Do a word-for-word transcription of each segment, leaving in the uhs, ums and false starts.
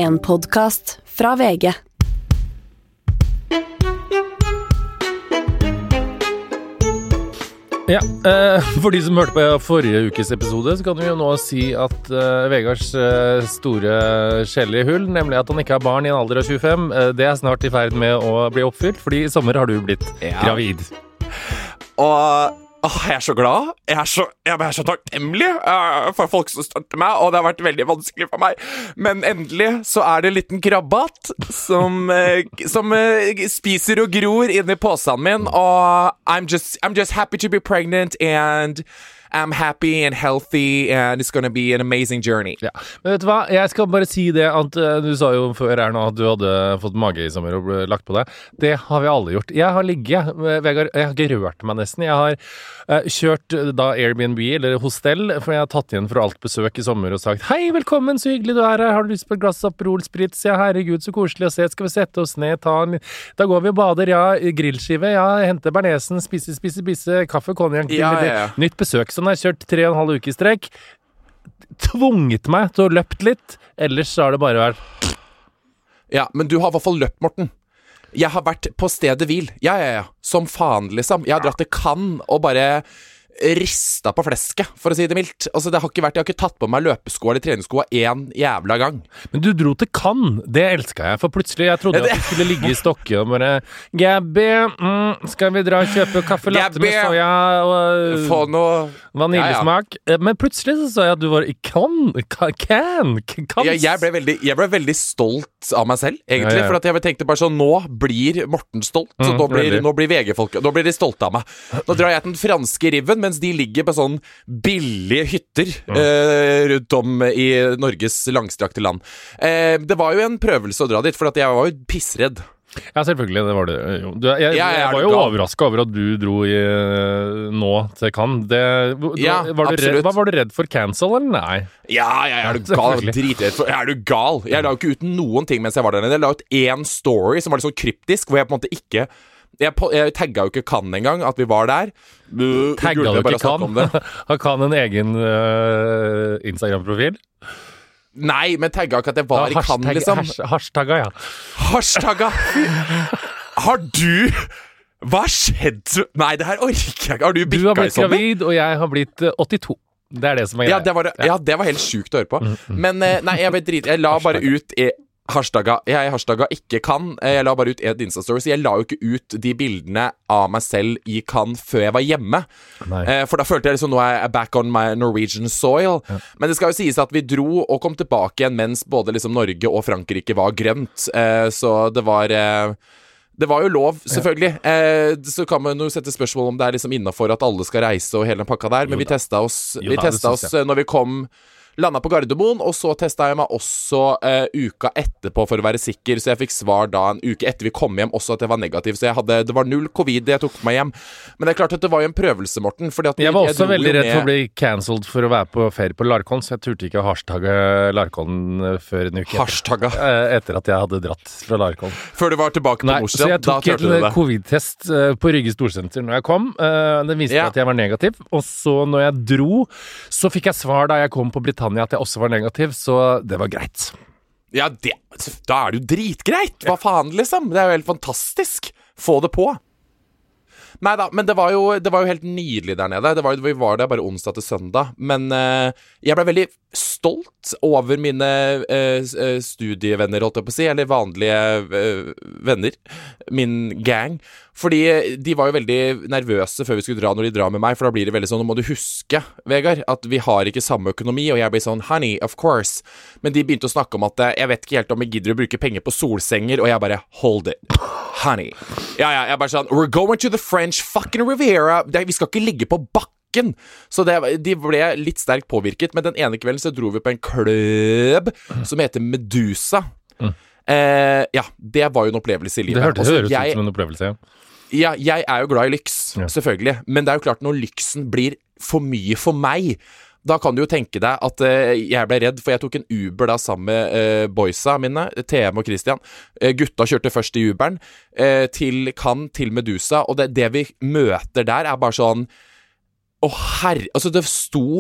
En podcast fra V G. Ja, eh, for de som hørte på forrige ukes episode, så kan vi jo nå si at eh, Vegards eh, store skjellige hull, nemlig at han ikke har barn i en alder av tjuefem, eh, det er snart i ferd med å bli oppfylt, fordi i sommer har du blitt ja. gravid. Og åh, jeg er så glad. Jeg er så, jeg er så takknemlig uh, for folk som støtter meg, og det har vært veldig vanskelig for meg. Men endelig så er det en liten krabbat som, uh, som uh, spiser og gror inni posen min, og I'm just, I'm just happy to be pregnant, and I'm happy and healthy, and it's gonna be an amazing journey. Ja, men vet du hva? Jeg skal bare si det at uh, du sa jo før her nå at du hadde fått mage i sommer og ble lagt på deg. Det har vi alle gjort. Jeg har ligget, Vegard, jeg har ikke rørt meg nesten. Jeg har uh, kjørt uh, da Airbnb eller hostell, for jeg har tatt igjen fra alt besøk i sommer og sagt hei, velkommen, så hyggelig du er her. Har du lyst på et glass Aperol Spritz? Ja, herregud, så koselig å se. Skal vi sette oss ned, ta en... Da går vi og bader, ja, grillskive, ja, hente bernesen, spise, spise, spise, kaffe, konjak, ja, ja, ja. Nytt besøk. Så har kjørt tre og en halv uke i strekk, tvunget meg til å løpt litt, ellers så har det bare vært... Ja, men du har i hvert fall løpt, Morten. Jeg har vært på stedet hvil. Ja, ja, ja. Som faen, liksom. Jeg har dratt til Cannes og bare rista på flesket, for å si det mildt. Altså, det har ikke vært, jeg har ikke tatt på meg løpesko eller treningssko en jævla gang. Men du dro til Cannes, det elsket jeg, for plutselig jeg trodde at du skulle ligge i Stokke og bare Gabby, mm, skal vi dra og kjøpe kaffe latte med soja og få noe vaniljesmak? Ja, ja. Men plutselig så sa jeg at du var i Cannes, Cannes, jeg, jeg, ble veldig, jeg ble veldig stolt av meg selv, egentlig, ja, ja. For at jeg tenkte bare sånn, nå blir Morten stolt, så mm, nå, blir, nå blir V G-folk, nå blir de stolte av meg. Nå drar jeg til den franske riven, mens de ligger på sånn billige hytter mm. eh, rundt om i Norges langstrakte land. Eh, det var jo en prøvelse å dra dit, for at jeg var jo pissredd. Ja, selvfølgelig, det var det. Du, jeg, jeg, jeg var jo overrasket over at du dro i, nå til Cannes. Det, ja, var du redd, hva var du redd for cancel, eller nei? Ja, ja, jeg er du gal, dritredd for, er du gal? Jeg la jo ikke ut noen ting mens jeg var der nede. Jeg la ut én story som var litt sånn kryptisk, hvor jeg på en måte ikke Jeg, jeg tagga jo ikke Cannes engang, at vi var der. Tagga du ikke Cannes? Har Cannes en egen uh, Instagram-profil? Nei, men tagga ikke at jeg var ja, i Cannes, liksom. Hashtagga, ja. Hashtagga! Har du... Hva skjedde? Nei, det her orker jeg ikke. Har du bikka i sommer? Du har blitt gravid, og jeg har blitt åttito. Det er det som er greia. Ja, det var, ja, det var helt sjukt å høre på. Mm, mm. Men nei, jeg vet drit. Jeg la bare ut... I, Hashtagga, jeg hashtagga ikke kan. Jeg la bare ut et Insta-story, så jeg la jo ikke ut de bildene av meg selv i kan før jeg var hjemme. Eh, for da følte jeg liksom, nå er jeg back on my Norwegian soil. Ja. Men det skal jo sies at vi dro og kom tilbake igjen mens både liksom Norge og Frankrike var grønt. Eh, så det var... Eh, det var jo lov, selvfølgelig. Eh, så kan man jo sette spørsmål om det er liksom innenfor at alle skal reise og hele den pakka der, men vi testet oss, jo, vi testet oss når vi kom... Landa på Gardermoen, og så testet jeg meg også uh, uka etterpå for å være sikker, så jeg fikk svar da en uke etter vi kom hjem også at det var negativ, så jeg hadde, det var null covid jeg tok meg hjem. Men det er klart at det var jo en prøvelse, Morten, fordi at jeg var også jeg veldig redd for å bli cancelled for å være på ferie på Larkon, så jeg turte ikke å hashtagge Larkon før en uke Hashtagga? Etter, etter at jeg hadde dratt fra Larkon. Før du var tilbake på Nei, Morsen, så jeg tok en covid-test uh, på Rygge Storsenter når jeg kom. Uh, den viste ja. at jeg var negativ, og så når jeg dro, så fikk jeg svar da jeg kom på Britannia at jeg også var negativ. Så det var greit. Ja, det, da er det jo dritgreit. Hva faen, liksom? Det er jo helt fantastisk. Få det på. Nei da, men det var, jo, det var jo helt nydelig der nede. Det var, vi var der bare onsdag til søndag. Men uh, jeg ble veldig stolt over mine uh, studievenner, holdt jeg på å si, eller vanlige uh, venner. Min gang. Fordi de var jo veldig nervøse før vi skulle dra når de drar med meg, for da blir det veldig sånn, nå må du huske, Vegard, at vi har ikke samme økonomi, og jeg blir sånn, honey, of course. Men de begynte å snakke om at jeg vet ikke helt om jeg gidder å bruke penger på solsenger, og jeg bare, hold it, honey. Ja, ja, jeg bare sånn, we're going to the French fucking Riviera, vi skal ikke ligge på bakken. Så det, de ble litt sterkt påvirket, men den ene kvelden så dro vi på en klubb som heter Medusa. Mm. Eh, ja, det var jo en opplevelse i livet. Det hørtes høres ut som en opplevelse, ja. Ja, jeg er jo glad i lyks, ja. Selvfølgelig. Men det er jo klart når lyksen blir for mye for meg, da kan du jo tenke deg at uh, jeg ble redd, for jeg tok en Uber da sammen med uh, boysa mine, T M og Christian. Uh, gutta kjørte først i Uberen uh, til Cannes, til Medusa, og det, det vi møter der er bare sånn, å herre, altså det sto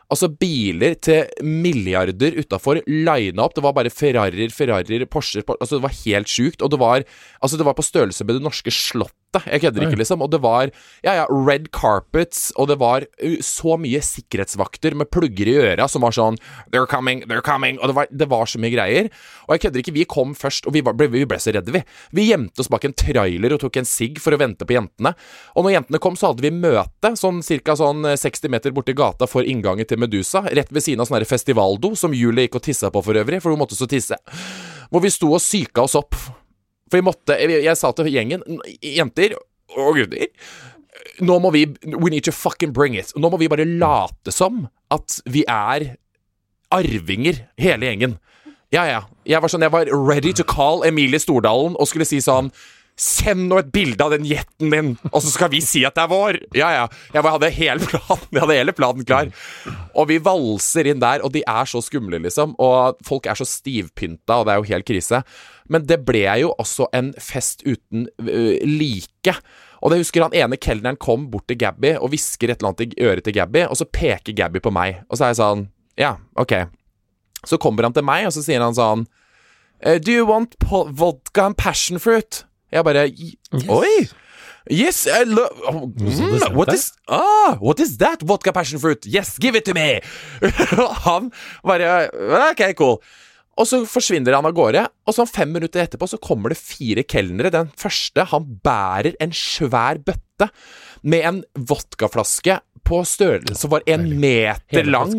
Altså biler til milliarder utenfor line opp. Det var bare Ferrarier, Ferrarier, Porscher, Porsche. Altså det var helt sykt. Og det var, altså det var på størrelse med det norske slottet. Jeg kødder ikke liksom. Og det var, ja ja, red carpets. Og det var uh, så mye sikkerhetsvakter med plugger i øra som var sånn, they're coming, they're coming. Og det var, det var så mye greier. Og jeg kødder ikke, vi kom først, og vi, var, ble, vi ble så redde vi. Vi gjemte oss bak en trailer og tok en sigg for å vente på jentene. Og når jentene kom, så hadde vi møte, sånn cirka sånn seksti meter borti gata for inngangen til Medusa, rett ved siden av sånn her festivaldo, som Julie gikk og tissa på for øvrig, for hun måtte så tisse. Hvor vi sto og syka oss opp. For vi måtte, jeg, jeg sa til gjengen, jenter og gutter, nå må vi, we need to fucking bring it. Nå må vi bare late som at vi er arvinger, hele gjengen. Ja, ja. Jeg var sånn, jeg var ready to call Emilie Stordalen og skulle si sånn, send nå et bilde av den jetten din, og så skal vi si at det er vår. Ja, ja. Jeg hadde hele planen, jeg hadde hele planen klar. Og vi valser inn der, og de er så skumle, liksom. Og folk er så stivpynta, og det er jo helt krise. Men det ble jo også en fest uten uh, like. Og det husker han ene kelneren kom bort til Gabby og hvisker et eller annet i øret til Gabby, og så peker Gabby på meg. Og så er jeg sånn, ja, ok. Så kommer han til meg, og så sier han sånn, do you want vodka and passion fruit? Jeg bare, yes. Oi! Yes, I love oh, mm, what is ah, what is that? Vodka passion fruit? Yes, give it to me! Han bare, ok, cool. Og så forsvinner han av gårde, og så fem minutter etterpå så kommer det fire kelnere. Den første, han bærer en svær bøtte med en vodkaflaske på størrelse som var en meter lang.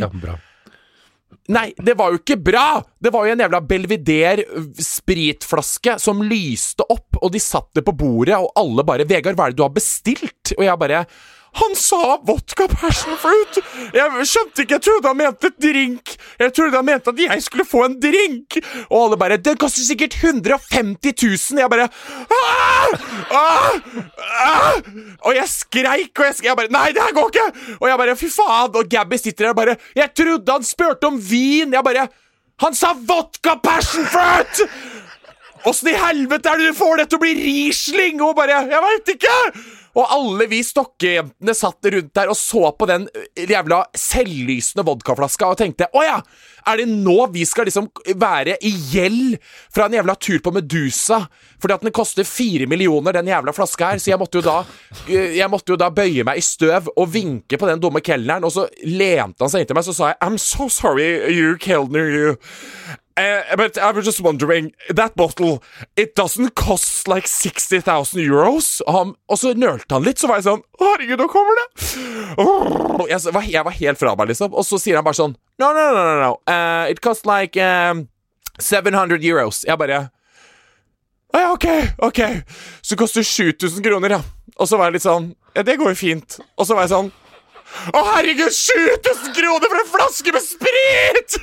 Nei, det var jo ikke bra! Det var jo en jævla Belvedere spritflaske som lyste opp, og de satt det på bordet, og alle bare, Vegard, hva er det du har bestilt? Og jeg bare, han sa vodka passion fruit! Jeg skjønte ikke, jeg trodde han mente drink! Jeg trodde han mente at jeg skulle få en drink! Og alle bare, det koster sikkert hundre og femti tusen! Jeg bare, ah! Ah! Ah! Og jeg skreik, og jeg, skreik, jeg bare, nei, det her går ikke! Og jeg bare, fy faen! Og Gabby sitter der og bare, jeg trodde han spørte om vin! Jeg bare, han sa vodka passion fruit! Hvordan i helvete er det du får det til å bli Riesling? Og bare, jeg vet ikke! Og alle vi stokkejentene satt rundt der og så på den jævla selvlysende vodkaflaska og tenkte, åja, er det nå vi skal liksom være i gjeld fra en jævla tur på Medusa? Fordi at den koster fire millioner, den jævla flaska her, så jeg måtte jo da, jeg måtte jo da bøye meg i støv og vinke på den dumme kelneren, og så lente han seg inn til meg, så sa jeg, I'm so sorry, you kelner, you. Uh, but I was just wondering, that bottle, it doesn't cost like sixty thousand euros. Og, han, og så nølte han litt, så var jeg sånn, herregud, nå kommer det. Oh, jeg, var, jeg var helt fra meg, liksom. Og så sier han bare sånn, no, no, no, no, no. Uh, it cost like um, seven hundred euros. Jeg bare, ah, ja, ok, ok. Så det koster sju tusen kroner, ja. Og så var jeg litt sånn, ja, det går jo fint. Og så var jeg sånn, å herregud, sju tusen kroner for en flaske med sprit!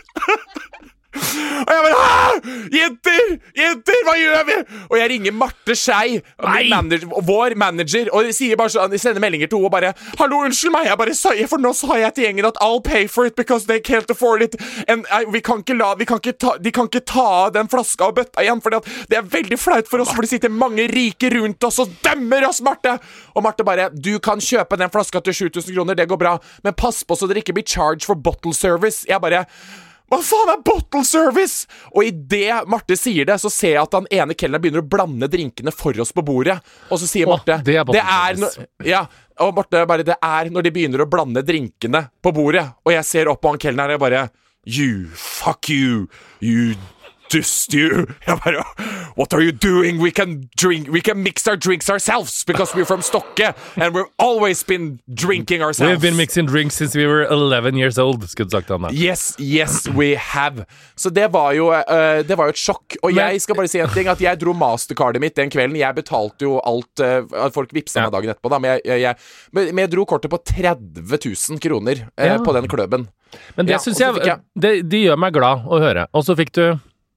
Og jeg bare, Hæ? Jenter, jenter, hva gjør vi? Og jeg ringer Marte Skei, manager, vår manager, og de sier bare sånn, de sender meldinger til henne og bare, hallo, unnskyld meg, jeg bare sa, for nå sa jeg til gjengen at I'll pay for it because they can't afford it, and I, vi kan ikke la, vi kan ikke ta, de kan ikke ta den flaska og bøtta igjen, for det er veldig flaut for oss, for det sitter mange rike rundt oss og dømmer oss, Marte. Og Marte bare, du kan kjøpe den flaska til sju tusen kroner, det går bra, men pass på så dere ikke blir charged for bottle service. Jeg bare, hva faen er bottle service? Og i det Marte sier det, så ser jeg at han ene kelneren begynner å blande drinkene for oss på bordet. Og så sier Marte, det er bottle det er no ja, og Marte bare, det er når de begynner å blande drinkene på bordet. Og jeg ser opp på han kelneren og jeg bare, you, fuck you, you dust you. Jeg bare, what are you doing? We can drink, we can mix our drinks ourselves because we're from Stokke and we've always been drinking ourselves. We've been mixing drinks since we were eleven years old, skulle du sagt han da. Yes, yes, we have. Så det var jo, uh, det var jo et sjokk. Og Men, jeg skal bare si en ting, at jeg dro mastercardet mitt den kvelden. Jeg betalte jo alt, uh, folk vipset meg dagen etterpå da, men jeg, jeg, jeg, men jeg dro kortet på tretti tusen kroner uh, ja. på den klubben. Men det ja, synes jeg, jeg det, de gjør meg glad å høre. Og så fikk du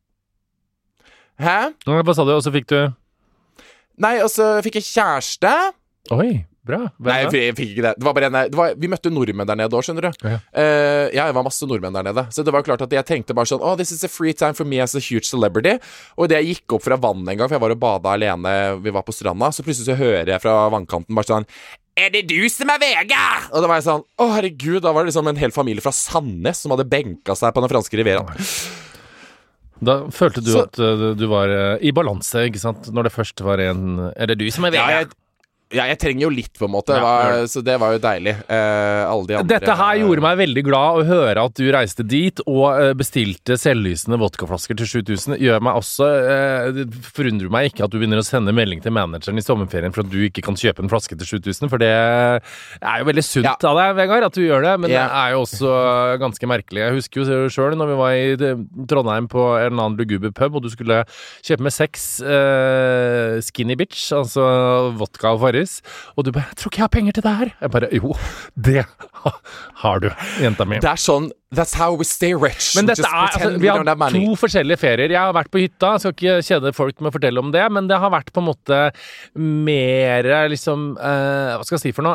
Hæ? Hva sa du, og så fikk du Nei, og så fikk jeg kjæreste. Oi, bra. Hvem Nei, jeg, jeg fikk ikke det. Det var bare en, det var, vi møtte nordmenn der nede også, skjønner du. Ja. Uh, ja, det var masse nordmenn der nede. Så det var klart at jeg tenkte bare sånn, oh, this is a free time for me as a huge celebrity. Og det jeg gikk opp fra vannet en gang, for jeg var og badet alene, vi var på stranda, så plutselig så hører jeg fra vannkanten bare sånn, Er det du som er Vegard? Og da var jeg sånn, å herregud, da var det liksom en hel familie fra Sandnes som hadde benket seg på den franske rivieraen. Da følte du Så, at uh, du var uh, i balanse, ikke sant? Når det først var en Er det du som er Vegard? ja, jeg, ja, jeg trenger jo litt på en måte, det var, så det var jo deilig. Eh, alle de andre Dette her gjorde meg veldig glad å høre at du reiste dit og uh, bestilte selvlysende vodkaflasker til sju tusen. Gjør meg også uh, Det forundrer meg ikke at du begynner å sende melding til manageren i sommerferien for at du ikke kan kjøpe en flaske til sju tusen, for det er jo veldig sunt ja. av deg, Vegard, at du gjør det, men ja. det er jo også ganske merkelig. Jeg husker jo selv når vi var i Trondheim på en eller annen luguber pub, og du skulle kjøpe med seks uh, Skinny Bitch, altså vodka og Farris. Og du bare, jeg tror ikke jeg har penger til det her. Jeg bare, jo, det har du, jenta mi. Det er sånn, that's how we stay rich. Men dette er, altså, vi har to forskjellige ferier. Jeg har vært på hytta, jeg skal ikke kjede folk med å fortelle om det, men det har vært på en måte mer, liksom, eh, hva skal jeg si for noe?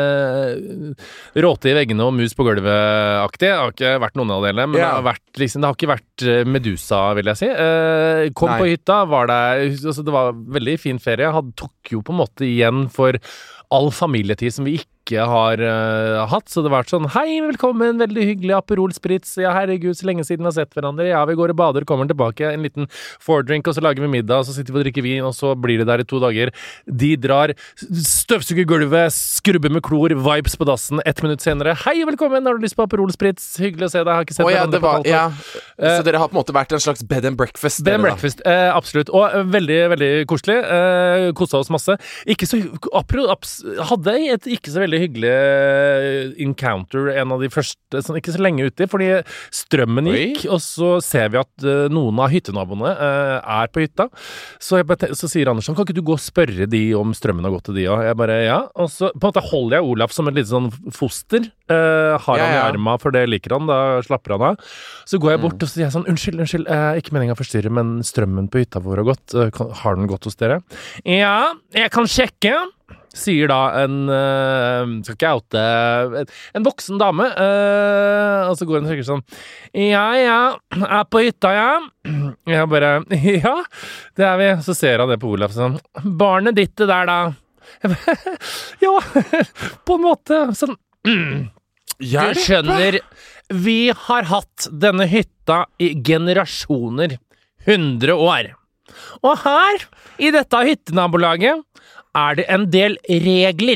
Eh, råte i veggene og mus på gulvet-aktig. Det har ikke vært noen av delene, men yeah. det har vært, liksom, det har ikke vært Medusa, vil jeg si. Eh, kom Nei. på hytta, var det, altså, det var veldig fin ferie. Jeg hadde, tok jo på en måte igjen for all familietid som vi ikke har uh, hatt, så det var sånn, hei, velkommen, veldig hyggelig Aperol Spritz, ja herregud, så lenge siden vi har sett hverandre, ja, vi går og bader, kommer tilbake, en liten foredrink, og så lager vi middag, og så sitter vi og drikker vin, og så blir det der i to dager. De drar, støvsuger gulvet, skrubber med klor, vibes på dassen, ett minutt senere, hei, velkommen, har du lyst på Aperol Spritz? Hyggelig å se deg, har ikke sett oh, ja, hverandre var, på ja. uh, Så dere har på en måte vært en slags bed and breakfast? Bed and breakfast, uh, absolutt, og uh, veldig, veldig koselig, uh, koset oss masse. Ikke så, Aperol, abs, hadde et ikke så veldig hyggelig encounter, en av de første, sånn ikke så lenge ute, fordi strømmen gikk, Oi. og så ser vi at uh, noen av hyttenaboene uh, er på hytta. Så, jeg bare, så sier Andersson, kan ikke du gå og spørre de om strømmen har gått til de også? Jeg bare, ja. Og så på en måte holder jeg Olaf som et lite sånn foster. Uh, har ja, han i ja. arma, for det liker han, da slapper han av. Så går jeg bort mm. og så sier jeg sånn, unnskyld, unnskyld, uh, ikke meningen å forstyrre, men strømmen på hytta vår har gått. Uh, kan, har den gått hos dere? Ja, jeg kan sjekke. Sier da en uh, skal ikke oute en voksen dame, uh, og så går hun og tenker sånn, ja, ja, er på hytta, ja. Jeg bare, ja, det er vi. Så ser han det på Olaf sånn, barnet ditt det der da. Jeg bare, ja, på en måte sånn, mm. Du skjønner, vi har hatt denne hytta i generasjoner, hundre år. Og her, i dette hyttenabolaget, er det en del regler.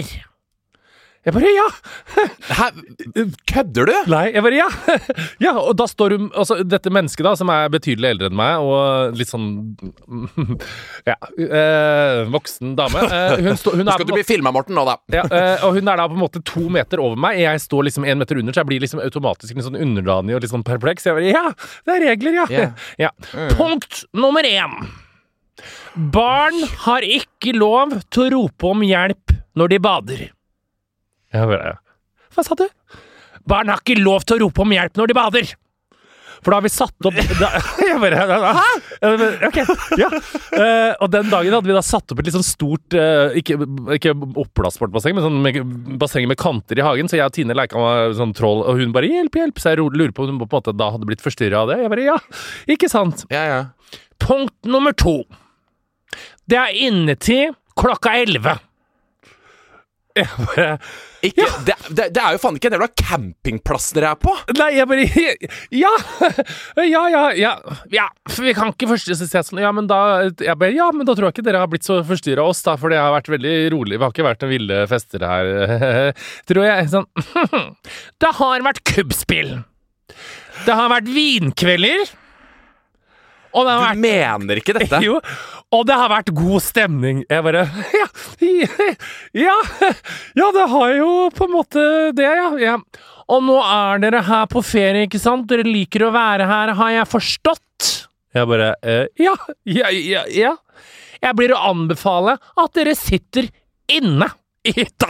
Jeg bare, ja. Hæ? Kødder du? Nei, jeg bare, ja. Ja, og da står hun, altså dette mennesket da, som er betydelig eldre enn meg, og litt sånn, ja, eh, voksen dame. Eh, hun stå, hun nå skal du bli filmet, Morten, nå da. Ja, eh, og hun er da på en måte to meter over meg, jeg står liksom en meter under, så jeg blir liksom automatisk litt sånn underdanig og litt sånn perpleks. Jeg bare, ja, det er regler, ja. Yeah. Ja. Mm. Punkt nummer én. Barn har ikke lov til å rope om hjelp når de bader. Jeg bare, hva sa du? Barn har ikke lov til å rope om hjelp når de bader. For da har vi satt opp da, jeg bare, hæ? Ok, ja. Uh, og den dagen hadde vi da satt opp et litt sånn stort uh, ikke, ikke oppblåsbart basseng, men sånn med, basseng med kanter i hagen. Så jeg og Tine leker med sånn troll, og hun bare, hjelp, hjelp. Så jeg lurer på om hun på en måte da hadde blitt forstyrret av det. Jeg bare, ja, ikke sant? Ja, ja. Punkt nummer to. Det er innetid klokka elleve. Jeg bare, ikke, ja. det, det, det er jo faen ikke en jævla campingplass dere er på. Nei, jeg bare, ja, ja, ja, ja, ja, vi kan ikke forstyrre seg sånn, ja, men da, jeg bare, ja, men da tror jeg ikke dere har blitt så forstyrret av oss da, for det har vært veldig rolig, vi har ikke vært en ville fester her, tror jeg, sånn, det har vært kubbspill, det har vært vinkvelder, og det har du vært, mener ikke dette? Jo, og det har vært god stemning. Jeg bare, ja, ja, ja, det har jo på en måte det, ja, ja. Og nå er dere her på ferie, ikke sant? Dere liker å være her, har jeg forstått? Jeg bare, eh, ja, ja, ja, ja. Jeg blir å anbefale at dere sitter inne i hytta.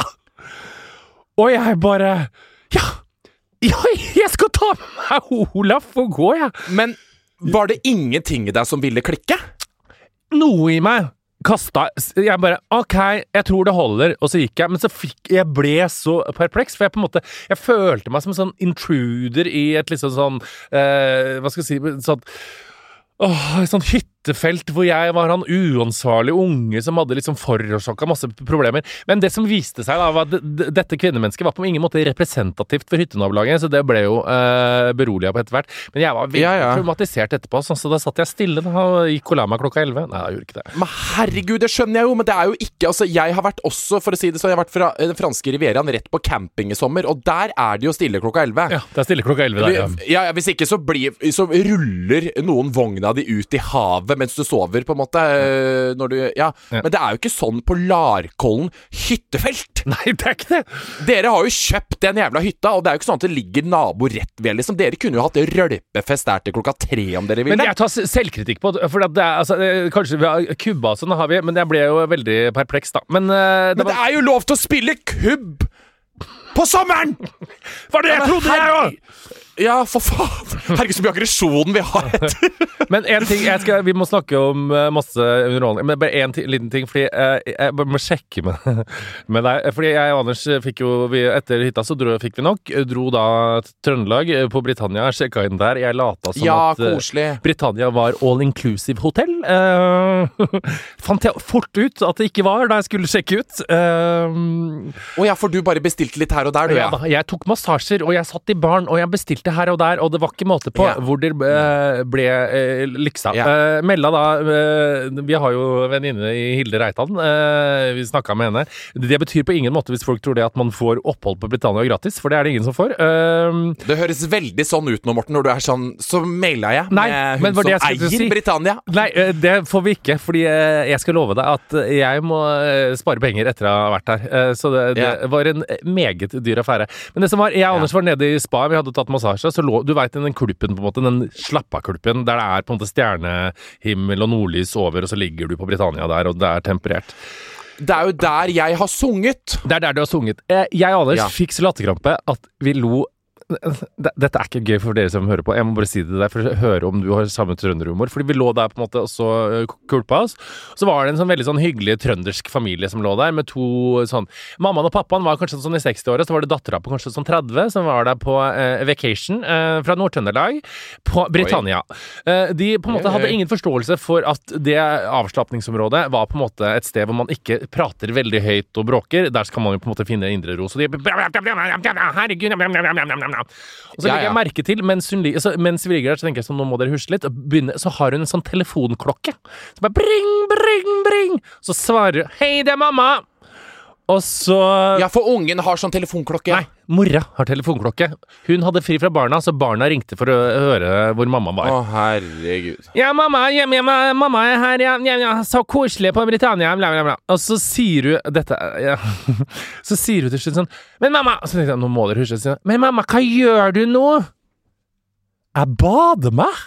Og jeg bare, ja, ja, jeg skal ta med meg Olaf og gå, ja. Men var det ingenting i deg som ville klikke? Noe i meg kastet, jeg bare, ok, jeg tror det holder, og så gikk jeg, men så fikk, jeg ble så perpleks, for jeg på en måte, jeg følte meg som en sånn intruder i et liksom sånn, eh, hva skal jeg si, sånn, åh, sånn hytte hyttefelt hvor jeg var han uansvarlig unge som hadde liksom forårsaket masse problemer. Men det som viste seg da, var at d- dette kvinnemennesket var på ingen måte representativt for hyttenabolaget, så det ble jo uh, beroliget på etter hvert. Men jeg var veldig Ja, ja. traumatisert etterpå, sånn, så da satt jeg stille da, og gikk og la meg klokka elleve. Nei, jeg gjorde ikke det. Men herregud, det skjønner jeg jo, men det er jo ikke Altså, jeg har vært også, for å si det så, jeg har vært fra den franske Rivieraen rett på camping i sommer, og der er det jo stille klokka elleve. Ja, det er stille klokka elleve der, ja. Ja, ja, hvis ikke så, blir, så ruller noen vogna di ut i havet mens du sover, på en måte. øh, Når du, ja. Ja. Men det er jo ikke sånn på Larkollen hyttefelt. Nei, det er ikke det. Dere har jo kjøpt den jævla hytta, og det er jo ikke sånn at det ligger nabo rett ved, liksom. Dere kunne jo hatt rølpefest der til klokka tre om dere ville. Men jeg tar s- selvkritikk på det, for at det er, altså, eh, kanskje vi har kubba og sånn har vi, men jeg ble jo veldig perpleks da. Men, eh, det Men det var, er jo lov til å spille kubb på sommeren! var det jeg trodde jeg også! Ja, for faen. Herregud, så mye aggresjon vi har etter. Men en ting, jeg skal, vi må snakke om uh, masse underholdning, men bare en ti- liten ting, fordi uh, jeg bare må sjekke med, med deg, fordi jeg og Anders fikk jo, vi, etter hytta så dro, fikk vi nok, dro da til Trøndelag uh, på Britannia, sjekket inn der, jeg lata som Ja, at uh, koselig. Britannia var all-inclusive hotell. Uh, fant jeg fort ut at det ikke var da jeg skulle sjekke ut. Uh, Å ja, for du bare bestilte litt her og der, du, ja, ja. da, jeg tok massasjer, og jeg satt i baren, og jeg bestilte her og der, og det var ikke måte på Ja. hvor det eh, ble eh, lyksa. Ja. Eh, Mella da, eh, vi har jo venninne i Hilde Reitan, eh, vi snakket med henne. Det betyr på ingen måte hvis folk tror det at man får opphold på Britannia gratis, for det er det ingen som får. Eh, Det høres veldig sånn ut nå, Morten, når du er sånn. Så mailet jeg Nei, med men hun var det jeg som skulle eier si. Britannia. Nei, eh, det får vi ikke, fordi eh, jeg skal love deg at jeg må eh, spare penger etter å ha vært her. Eh, Så det, det Ja. var en meget dyr affære. Men det som var, jeg og Anders var nede i spa, vi hadde tatt massasje, så lå, du vet den kluppen på en måte, den slappa-kluppen, der det er på en måte stjernehimmel og nordlys over, og så ligger du på Britannia der, og det er temperert. Det er jo der jeg har sunget. Det er der du har sunget. Eh, Jeg og Anders Ja. fikk så latterkrampe at vi lo. Dette er ikke gøy for dere som hører på. Jeg må bare si det der for å høre om du har samme trønderhumor. Fordi vi lå der på en måte og så uh, kulpa oss. Så var det en sånn veldig sånn hyggelig trøndersk familie som lå der, med to sånn Mammaen og pappaen var kanskje sånn i seksti-åra, så var det dattera på kanskje sånn tretti som var der på uh, vacation uh, fra Nord-Trøndelag på Britannia. Uh, de på en måte hadde ingen forståelse for at det avslapningsområdet var på en måte et sted hvor man ikke prater veldig høyt og bråker. Der skal man jo på en måte finne indre ro. Så de herregud Og så legger Ja, ja. jeg merke til, mens, hun, li- så, mens vi ligger der, så tenker jeg sånn, nå må dere huske litt, og begynne, så har hun en sånn telefonklokke. Så bare bring, bring, bring. Så svarer hun, hei, det er mamma. Og så... Ja, for ungen har sånn telefonklokke. Nei, mora har telefonklokke. Hun hadde fri fra barna, så barna ringte for å høre hvor mamma var. Å, herregud. Ja, mamma, ja, ja, ja, mamma er her, ja, ja, ja, så koselig på Britannia, bla, bla, bla. Og så sier hun, dette, ja, så sier hun til slutt sånn, men mamma, så tenkte jeg, nå må dere huske, sånn, men mamma, hva gjør du nå? Jeg bader meg.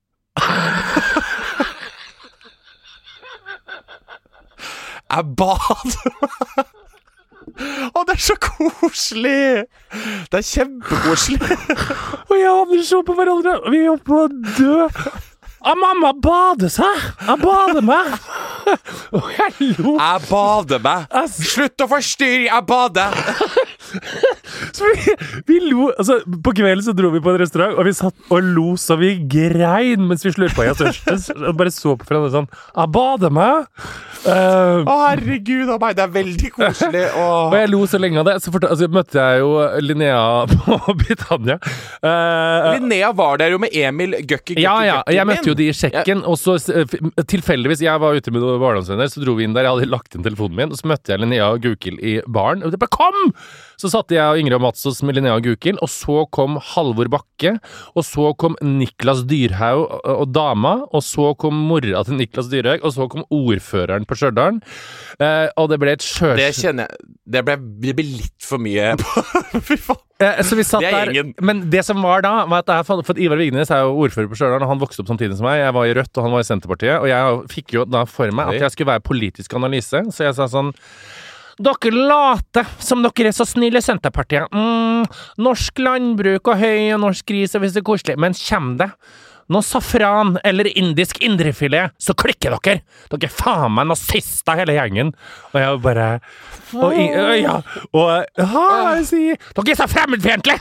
Jeg bader. Å, det er så koselig. Det er kjempekoselig. Og jeg og Anders så på hverandre, og vi er oppe på å dø. Ja, mamma bader seg. Jeg bader meg. Og jeg lo. Jeg bader meg. Slutt å forstyrre, jeg bader. Så vi, vi lo, altså på kvelden så dro vi på en restaurant, og vi satt og lo så vi grein mens vi slurpa i oss ørstes, og bare så på hverandre sånn, jeg bader meg. Uh, Å, herregud, å meg, det er veldig koselig. og Åh. jeg lo så lenge av det, så fortal, altså, møtte jeg jo Linnea på Britannia. Uh, Linnea var der jo med Emil Gøkke Gøkke Ja, ja, Gøkken jeg møtte jo min. de i sjekken, og så eh, f- tilfeldigvis, jeg var ute med noen barndomsvenner, så dro vi inn der, jeg hadde lagt inn telefonen min, og så møtte jeg Linnea og Gukil i baren, og det bare kom! Så satte jeg og Ingrid og Mats oss med Linnea og Gukil, og så kom Halvor Bakke, og så kom Niklas Dyrhaug og, og dama, og så kom mora til Niklas Dyrhaug, og så kom ordføreren på Stjørdal, eh, og det ble et sjøs... Det kjenner jeg Det ble, det ble litt for mye. Fy faen. Eh, så vi satt Det er der, gjengen. men det som var da, var at jeg fant, for Ivar Vignes er jo ordfører på Stjørdal, og han vokste opp samtidig som meg. Jeg var i Rødt, og han var i Senterpartiet, og jeg fikk jo da for meg at jeg skulle være politisk analyse, så jeg sa sånn, dere later som dere er så snille i Senterpartiet. Mm, norsk landbruk og høy og norsk gris og hvis det er koselig, men kommer det noe safran eller indisk indrefilet, så klikker dere. Dere er faen meg nazister hele gjengen. Og jeg bare... Og, i- og, ja, og ha, jeg sier, dere er så fremmedfiendtlige!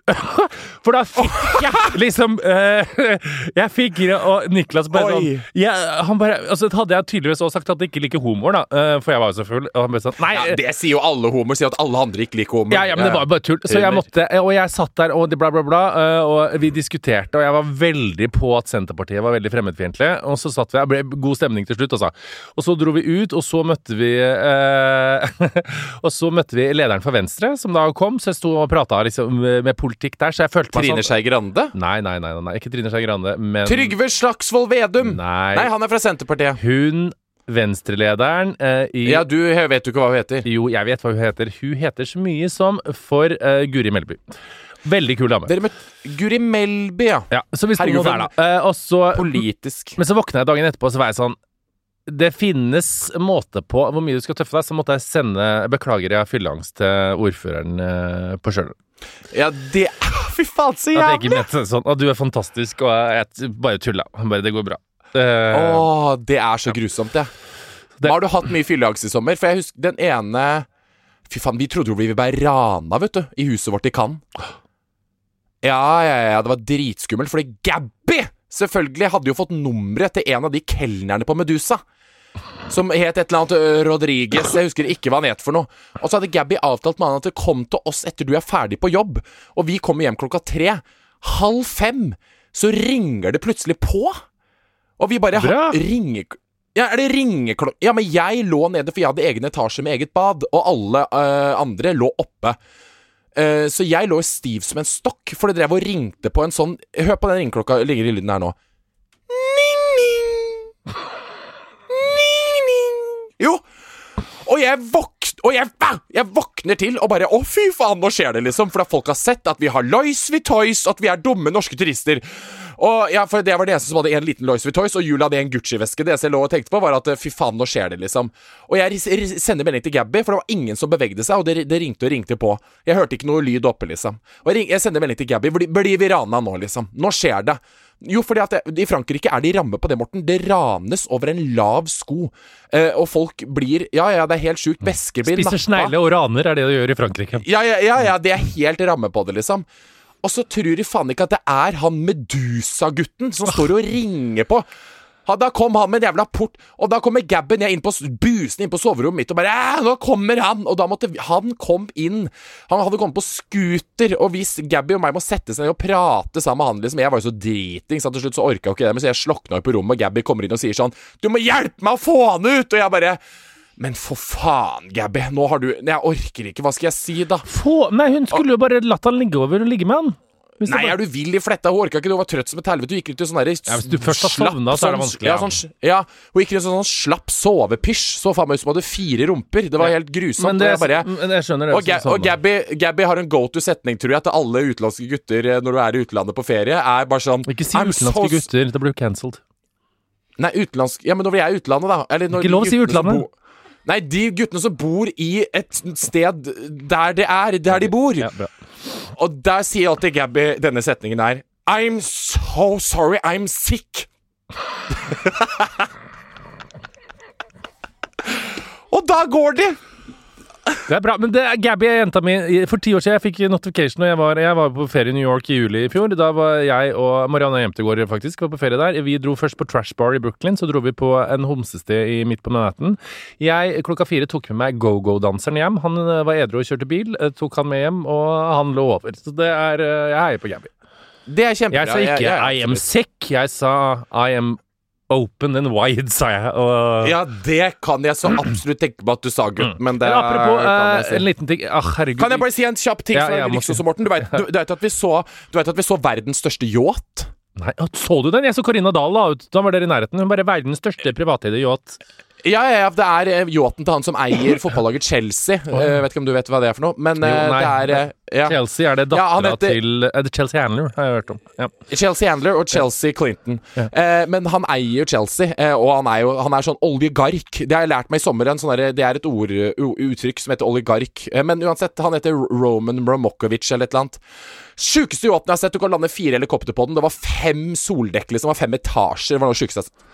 For da fikk jeg liksom uh, Jeg fikk Og Niklas bare Oi. sånn jeg, Han bare Altså hadde jeg tydeligvis også sagt at jeg ikke liker humor da uh, For jeg var jo så full Og han bare sånn Nei Ja, det sier jo alle homer, sier at alle andre ikke liker homer. Ja, ja, men det var bare tull Så jeg måtte Og jeg satt der Og det bla bla bla uh, Og vi diskuterte Og jeg var veldig på at Senterpartiet var veldig fremmedfiendtlig Og så satt vi Det ble god stemning til slutt også. Og så dro vi ut Og så møtte vi uh, Og så møtte vi lederen for Venstre Som da kom Så jeg stod og pratet liksom, med politikk der Så jeg følte meg Trine sånn Skei Grande? Nei, nei, nei, nei, ikke Trine Skei Grande men... Trygve Slagsvold Vedum? Nei. Nei, han er fra Senterpartiet. Hun, Venstre-lederen uh, i... Ja, du vet jo ikke hva hun heter. Jo, jeg vet hva hun heter Hun heter så mye som for uh, Guri Melby Veldig kul dame Dere møtte Guri Melby, ja. Ja, så vi sto Herregud, nå der da uh, Og så Politisk. Men så våknet jeg dagen etterpå Og så var jeg sånn Det finnes måte på hvor mye du skal tøffe deg Så måtte jeg sende Beklager, jeg har fylleangst til ordføreren uh, på Sjølen Ja, det Fy faen, så At jeg jævlig! ikke mente sånn Og du er fantastisk Og jeg bare tulla Bare det går bra uh, Åh, det er så grusomt, det. Det- Har du hatt mye fylleangst i sommer? For jeg husker den ene Fy faen, vi trodde jo vi ble rana, vet du, i huset vårt i Cannes. Ja, ja, ja, det var dritskummelt, fordi Gabby selvfølgelig hadde jo fått nummeret til en av de kelnerne på Medusa. Som het et eller annet uh, Rodriguez, jeg husker ikke hva han het for noe. Og så hadde Gabby avtalt med han at det kom til oss etter du er ferdig på jobb. Og vi kommer hjem klokka tre. Halv fem, så ringer det plutselig på. Og vi bare Bra. ha, ringer... Ja, er det ringeklokk... Ja, men jeg lå nede, for jeg hadde egen etasje med eget bad, og alle uh, andre lå oppe. Uh, så jeg lå stiv som en stokk, for det drev og ringte på en sånn... Hør på den ringeklokka, ligger i lyden her nå. Ning, ning. Ning, ning. Jo, og jeg våkner, og jeg, jeg våkner til, og bare, å fy faen, nå skjer det liksom, for da folk har sett at vi har Lois Vuittois, at vi er dumme norske turister. Og ja, for det var det eneste som hadde en liten Lois Vuittois, og Julie hadde en Gucci-veske. Det jeg lå og tenkte på var at fy faen, nå skjer det liksom. Og jeg sender melding til Gabby, for det var ingen som bevegde seg, og det, det ringte og ringte på. Jeg hørte ikke noe lyd oppe liksom. Og jeg, ring, jeg sender melding til Gabby, blir, blir vi rana nå liksom? Nå skjer det. Jo, fordi at det, i Frankrike er de ramme på det, Morten. Det ranes over en lav sko. Eh, og folk blir, ja ja, det er helt sykt, væsker blir nappa. Spiser snegle og raner er det de gjør i Frankrike Ja, ja, ja, ja, det er helt ramme på det liksom. Og så tror de faen ikke at det er han Medusa-gutten som står og ringer på. Ja, da kom han med en jævla port, og da kommer Gabby ned inn på busen inn på soverommet mitt og bare, ja, nå kommer han, og da måtte vi, han kom inn, han hadde kommet på scooter, og hvis Gabby og meg må sette seg ned og prate sammen med han, liksom, jeg var jo så driting, så til slutt så orket jeg ikke det, men så jeg slokna jo på rommet, og Gabby kommer inn og sier sånn, du må hjelpe meg å få han ut, og jeg bare, men for faen, Gabby, nå har du, nei, jeg orker ikke, hva skal jeg si da? Få, nei, hun skulle jo bare latt han ligge over og ligge med han Hvis Nei, bare... er du vill i fletta? Hun orka ikke, du var trøtt som et helvete. Du gikk ut i sånn derre Ja, hvis du først har sovnet, så er det vanskelig, ja. ja. Sånn, ja, hun gikk i en sånn slapp sovepysj. Så faen meg ut som hun hadde fire rumper. Det var helt grusomt. Men det, og jeg bare, men jeg skjønner det og, Ga og Gabby, Gabby har en go-to-setning, tror jeg, til alle utenlandske gutter når du er i utlandet på ferie, er bare sånn Ikke si I'm utenlandske so... gutter, det blir jo cancelled. Nei, utenlandsk Ja, men når vi er i utlandet, da. Eller når Ikke lov å si utlandet. Nei, de guttene som bor i et sted der det er, der de bor. Ja, bra. Og der sier alltid Gabby denne setningen her. I'm so sorry, I'm sick. Og da går de. Det er bra, men det er Gabby, jenta mi. For ti år siden jeg fikk notification, og jeg var, jeg var på ferie i New York i juli i fjor. Da var jeg og Marianne Hjemtegård faktisk var på ferie der. Vi dro først på Trash Bar i Brooklyn, så dro vi på en homsested i, midt på Manhattan. Jeg klokka fire tok med meg Go-Go-danseren hjem. Han var edru og kjørte bil, tok han med hjem, og han lå over. Så det er, jeg heier på Gabby. Det er kjempebra. Jeg sa ikke jeg, jeg, I am sick, jeg sa I am open and wide, sa jeg. Og... Ja, det kan jeg så absolutt tenke på at du sa, gutt. Men det Men apropos, kan jeg uh, si. en liten ting. Ah, herregud. Kan jeg bare si en kjapp ting Ja, som ja, er må liksom si. så, Morten? Du vet, du, du, vet at vi så, du vet at vi så verdens største yacht? Nei, så du den? Jeg så Karina Dahl la ut. Da var dere i nærheten. Hun bare verdens største privateide yacht. Ja, ja, ja, det er eh, yachten til han som eier fotballaget Chelsea. Uh, vet ikke om du vet hva det er for noe, men uh, Jo, nei. det er uh, ja. Chelsea er det Ja, han dattera heter- til Er det Chelsea Handler, har jeg hørt om. Ja. Chelsea Handler og Chelsea Clinton. Ja. Eh, men han eier jo Chelsea, eh, og han er jo han er sånn oligark. Det har jeg lært meg i sommer. En sånn der, det er et ord, u, uttrykk som heter oligark. Eh, men uansett, han heter Roman Bromokovic eller et eller annet. Sjukeste yachten jeg har sett. Du kan lande fire helikopter på den. Det var fem soldekk, liksom. Det var fem etasjer. Det var noe sjukeste jeg har sett.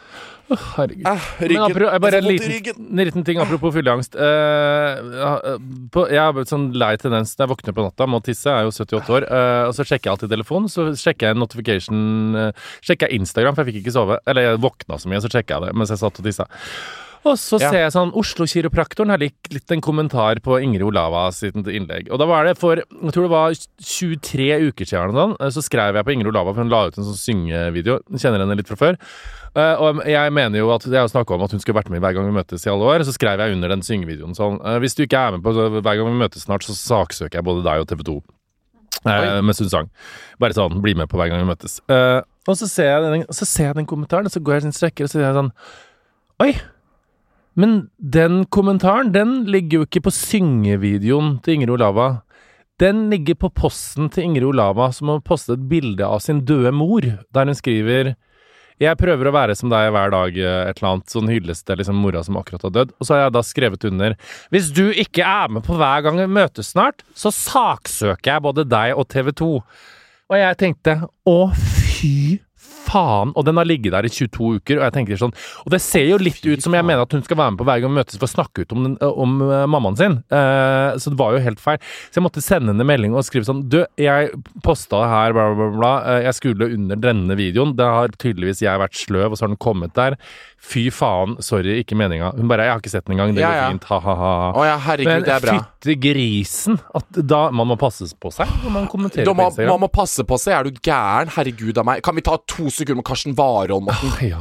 Herregud. Eh, Men ryggen. apro- jeg bare Jeg en får vondt i liten, ryggen. en liten ting apropos fylleangst. Uh, ja, på- jeg har en sånn lei tendens når jeg våkner på natta, må tisse, jeg er jo syttiåtte år, uh, og så sjekker jeg alltid telefonen, så sjekker jeg en notification, uh, sjekker jeg Instagram, for jeg fikk ikke sove. Eller jeg våkna så mye, så sjekker jeg det mens jeg satt og tissa. Og så Ja. ser jeg sånn, Oslo-kiropraktoren har litt, litt en kommentar på Ingrid Olava sitt innlegg. Og da var det for, jeg tror det var tjuetre uker siden, eller sånn, så skrev jeg på Ingrid Olava, for hun la ut en sånn syngevideo. Jeg kjenner henne litt fra før. Uh, og jeg mener jo at jeg har snakket om at hun skulle vært med hver gang vi møtes i alle år, så skrev jeg under den syngevideoen sånn, uh, hvis du ikke er med på så, hver gang vi møtes snart, så saksøker jeg både deg og T V to. Uh, med sin sang. Bare sånn, bli med på hver gang vi møtes. Uh, og så ser, jeg den, så ser jeg den kommentaren, og så går jeg sin strekker, og så sier jeg sånn, oi, men den kommentaren, den ligger jo ikke på syngevideoen til Ingrid Olava. Den ligger på posten til Ingrid Olava, som har postet et bilde av sin døde mor, der hun skriver, jeg prøver å være som deg hver dag, et eller annet, sånn hyllest til liksom mora som akkurat har dødd. Og så har jeg da skrevet under, hvis du ikke er med på hver gang vi møtes snart, så saksøker jeg både deg og T V to. Og jeg tenkte, å fy faen, og den har ligget der i tjueto uker, og jeg tenker sånn, og det ser jo litt ut som jeg mener at hun skal være med på hver gang vi møtes for å snakke ut om, den, om uh, mammaen sin, uh, så det var jo helt feil. Så jeg måtte sende henne melding og skrive sånn, du, jeg postet det her, bla bla bla, uh, jeg skulle under denne videoen, det har tydeligvis jeg vært sløv, og så har den kommet der, fy faen, sorry, ikke meninga. Hun bare, jeg har ikke sett den engang, det Ja, går ja. fint, ha ha ha. Å ja, herregud, Men det er bra. fytte grisen, at da, man må passe på seg, når man kommenterer Da på må, Instagram. man må passe på seg, er du gæren? Herregud av meg. Kan vi ta to sekunder med Karsten Warholm, Morten? Ja.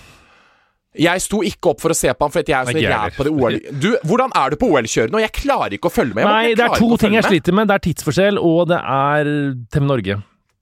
Jeg sto ikke opp for å se på ham, for jeg er så Nei, ikke ræv heller. på det O L. Du, hvordan er du på O L-kjøret nå? Jeg klarer ikke å følge med. Jeg, Nei, jeg det er klarer to ikke å ting følge jeg med. sliter med. Det er tidsforskjell, og det er T V Norge.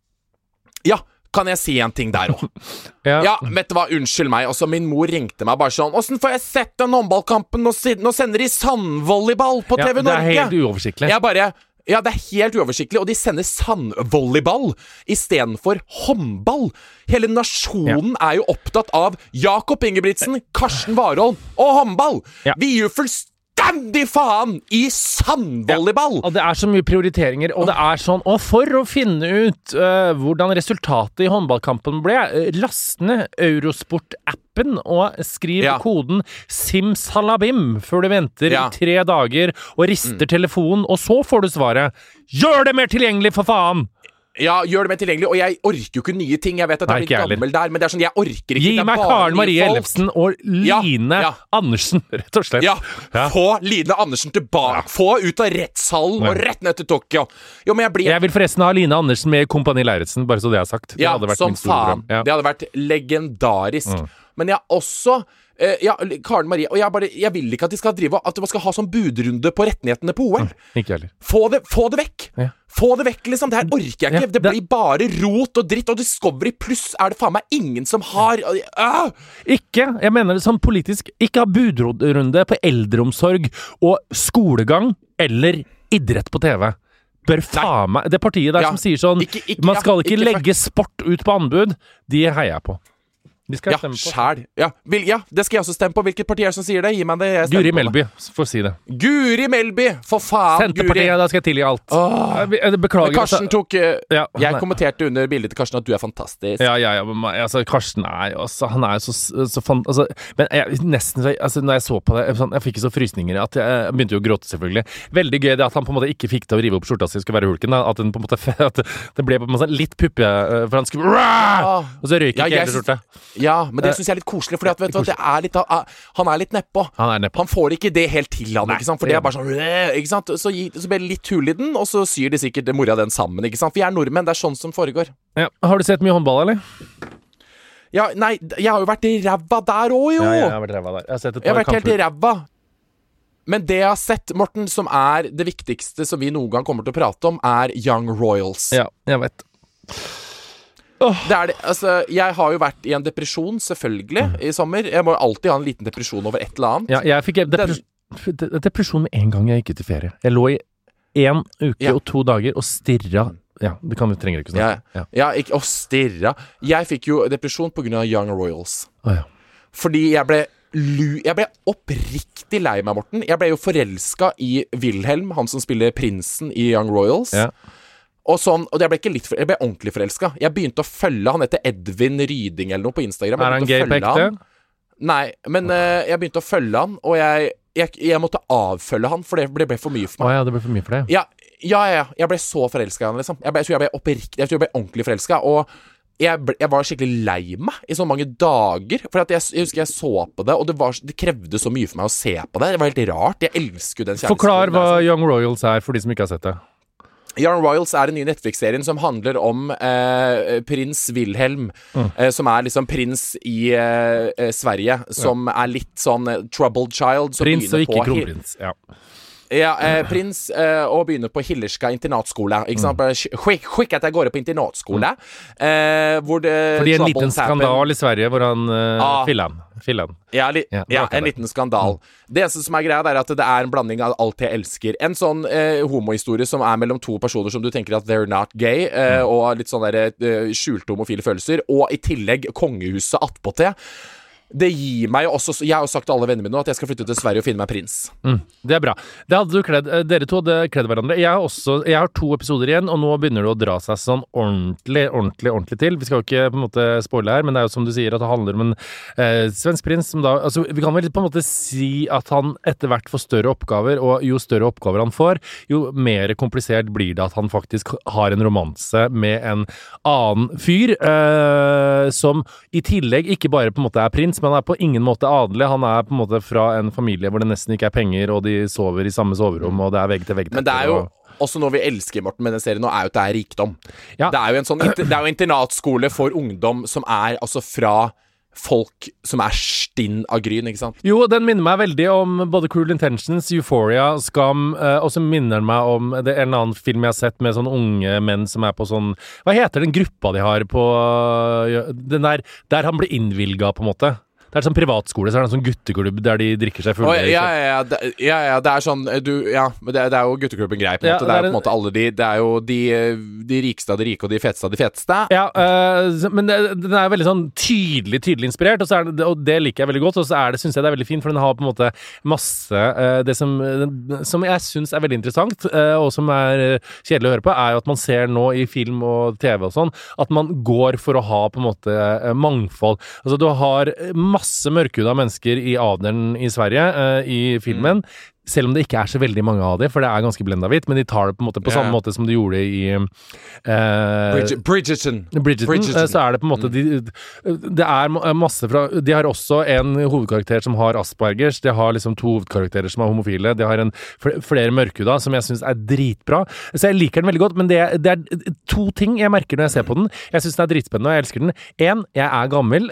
Ja, kan jeg si en ting der òg? Ja. Ja, vet du hva, unnskyld meg. Også min mor ringte meg bare sånn, åssen får jeg sett den håndballkampen? Nå, si- nå sender de sandvolleyball på Ja, T V det er Norge! helt uoversiktlig. Jeg bare Ja, det er helt uoversiktlig, og de sender sandvolleyball istedenfor håndball. Hele nasjonen er jo opptatt av Jakob Ingebrigtsen, Karsten Warholm og håndball. Ja. Vi gir jo fullstendig faen i sandvolleyball! Og det er så mye prioriteringer, og det er sånn, og for å finne ut øh, hvordan resultatet i håndballkampen ble, øh, last ned Eurosport-appen og skriv Ja. koden SIMSALABIM før du venter Ja. i tre dager og rister telefonen, og så får du svaret. Gjør det mer tilgjengelig, for faen! Ja, gjør det mer tilgjengelig, og jeg orker jo ikke nye ting. Jeg vet at Nei, jeg ikke er jeg litt gammel der, men det er sånn, jeg orker ikke. Gi det er meg bare Karen nye Marie folk. Ellefsen og Ja, Line ja. Andersen, rett og slett. Ja, Ja. få Line Andersen tilbake. Få ut av rettshallen og rett ned til Tokyo. Jo, men jeg blir Jeg vil forresten ha Line Andersen med i Kompani Lauritzen, bare så det er sagt. Det Ja, hadde vært som min store faen. drøm. Ja. Det hadde vært legendarisk. Men jeg også eh, Ja, Karen Marie. Og jeg bare Jeg vil ikke at de skal drive At man skal ha sånn budrunde på rettighetene på O L. Ikke heller. Få det, få det vekk! Ja. Få det vekk, liksom. Det her orker jeg ikke. Ja, det det- blir bare rot og dritt. Og Discovery Pluss er det faen meg ingen som har. Ah! Ikke, jeg mener det sånn politisk, ikke ha budrunde på eldreomsorg og skolegang eller idrett på T V. Bør faen meg Det partiet der Ja. som sier sånn Ikke- ikke- man skal ja, ikke, ikke legge sport ut på anbud, de heier jeg på. De skal Ja, jeg stemme på. sjæl. Ja, vil, ja, det skal jeg også stemme på. Hvilket parti er det som sier det? Gi meg det. Jeg stemmer Guri på det. Melby, får si det. Guri Melby! For faen, Senterpartiet, Guri. da skal jeg tilgi alt. Åh. Jeg, jeg beklager. Men Karsten altså. tok eh, Ja, Jeg nei. kommenterte under bildet til Karsten at du er fantastisk. Ja, ja, ja, men meg- altså, Karsten er jo altså, han er jo så, så fan, altså, men jeg, nesten så- altså, når jeg så på det, sånn, jeg fikk jo så frysninger at jeg, jeg begynte jo å gråte, selvfølgelig. Veldig gøy det at han på en måte ikke fikk til å rive opp skjorta si, skulle være hulken, da. At, den på en måte, at det ble på en måte litt puppe, uh, for han skulle Ja. og så røyk Ja, ikke jeg hele syns- skjorta. Ja, men det syns jeg er litt koselig, for vet du hva, det er litt av, ah, han er litt nedpå. Han er nedpå. Han får ikke det helt til, han, Nei, ikke sant? For det det er gjør bare sånn øh, ikke sant? Så, gi, så blir det litt hull i den, og så syr de sikkert mora den sammen, ikke sant? Vi er nordmenn, det er sånn som foregår. Ja. Har du sett mye håndball, eller? Ja, nei, jeg har jo vært i ræva der òg, jo! Ja, jeg har vært ræva der. Jeg har sett et Jeg par har vært helt i kamper. ræva. Men det jeg har sett, Morten, som er det viktigste som vi noen gang kommer til å prate om, er Young Royals. Ja, jeg vet. Det er det, altså, jeg har jo vært i en depresjon, selvfølgelig, i sommer. Jeg må jo alltid ha en liten depresjon over et eller annet. Ja, jeg fikk depres de- depresjon med en gang jeg gikk ut i ferie. Jeg lå i en uke Ja. og to dager og stirra. Ja, det kan vi trenger ikke Ja, snakke om. Ja. ja, ikke å stirre. Jeg fikk jo depresjon på grunn av Young Royals. Å, ja. Fordi jeg ble lu... Jeg ble oppriktig lei meg, Morten. Jeg ble jo forelska i Wilhelm, han som spiller prinsen i Young Royals. Ja. Og sånn, og jeg ble ikke litt for, Jeg ble ordentlig forelska. Jeg begynte å følge Han heter Edvin Ryding eller noe på Instagram. Jeg Er han begynte å gay på følge ekte? han. Nei, men uh, jeg begynte å følge han, og jeg, jeg, jeg måtte avfølge han, for det ble, ble for mye for meg. Å ja, det ble for mye for deg. Ja, ja, ja. Jeg ble så forelsket i han, liksom. Jeg, ble, jeg tror jeg ble oppriktig, jeg tror jeg ble ordentlig forelsket, og jeg, ble, jeg var skikkelig lei meg i så mange dager, for at jeg, jeg husker jeg så på det, og det, var, det krevde så mye for meg å se på det. Det var helt rart. Jeg elsker jo den kjærlighetshistorien. Forklar hva Young Royals er, for de som ikke har sett det. Young Royals er en ny Netflix-serien som handler om eh, prins Wilhelm, mm. eh, som er liksom prins i eh, Sverige, som ja. er litt sånn eh, troubled child. Prins og ikke kronprins, ja. Ja, eh, prins eh, og begynner på Hillerska internatskole. Ikke sant? Mm. Skick, skick at jeg går på internatskole. Eh, hvor det Fordi en liten skandal i Sverige hvor han eh, ah. filler han. Filler han. Ja, li ja, ja en liten skandal. Mm. Det eneste som er greia, er at det er en blanding av alt jeg elsker. En sånn eh, homohistorie som er mellom to personer som du tenker at they're not gay, eh, mm. og litt sånn der eh, skjulte homofile følelser, og i tillegg kongehuset attpåtil. Det gir meg jo også Jeg har jo sagt til alle vennene mine nå at jeg skal flytte til Sverige og finne meg prins. Mm, det er bra. Det hadde du kledd, dere to hadde kledd hverandre. Jeg har, også, jeg har to episoder igjen, og nå begynner det å dra seg sånn ordentlig, ordentlig, ordentlig til. Vi skal jo ikke på en måte spoile her, men det er jo som du sier at det handler om en eh, svensk prins som da altså, vi kan vel på en måte si at han etter hvert får større oppgaver, og jo større oppgaver han får, jo mer komplisert blir det at han faktisk har en romanse med en annen fyr, eh, som i tillegg ikke bare på en måte er prins, men han er på ingen måte adelig. Han er på en måte fra en familie hvor det nesten ikke er penger, og de sover i samme soverom, og det er vegg til vegg. Men det er jo også noe vi elsker, Morten, med den serien nå, er jo at det er rikdom. Ja. Det er jo en sånn, det er jo internatskole for ungdom som er altså fra folk som er stinn av gryn, ikke sant? Jo, den minner meg veldig om både Cruel Intentions, Euphoria, Skam, eh, og så minner den meg om det er en annen film jeg har sett med sånne unge menn som er på sånn, hva heter den gruppa de har på, den der, der han blir innvilget på en måte. Det er sånn privatskole, så er det en sånn gutteklubb der de drikker seg fulle. Oh, ja, ja, ja, det, ja, ja, det er sånn du, ja, men det, det er jo gutteklubben grei på en ja, måte. Det er, det er på en måte alle de, det er jo de, de rikeste av de rike og de feteste av de feteste. Ja, øh, men det, den er veldig sånn tydelig, tydelig inspirert, og, så er det, og det liker jeg veldig godt, og så er det, synes jeg det er veldig fint, for den har på en måte masse, øh, det som, som jeg synes er veldig interessant, øh, og som er kjedelig å høre på, er jo at man ser nå i film og TV og sånn, at man går for å ha på en måte mangfold. Altså du har masse masse mørkhuda mennesker i adelen i Sverige uh, i filmen, mm. selv om det ikke er så veldig mange av dem, for det er ganske blenda hvitt, men de tar det på en måte på yeah. samme måte som de gjorde i uh, Bridget, Bridgerton. Bridgerton, Bridgerton. Så er det på en måte mm. de, det er masse fra de har også en hovedkarakter som har Aspergers, de har liksom to hovedkarakterer som er homofile, de har en flere mørkhuda som jeg synes er dritbra, så jeg liker den veldig godt, men det, det er to ting jeg merker når jeg ser på den. Jeg synes den er dritspennende, og jeg elsker den. En, jeg er gammel.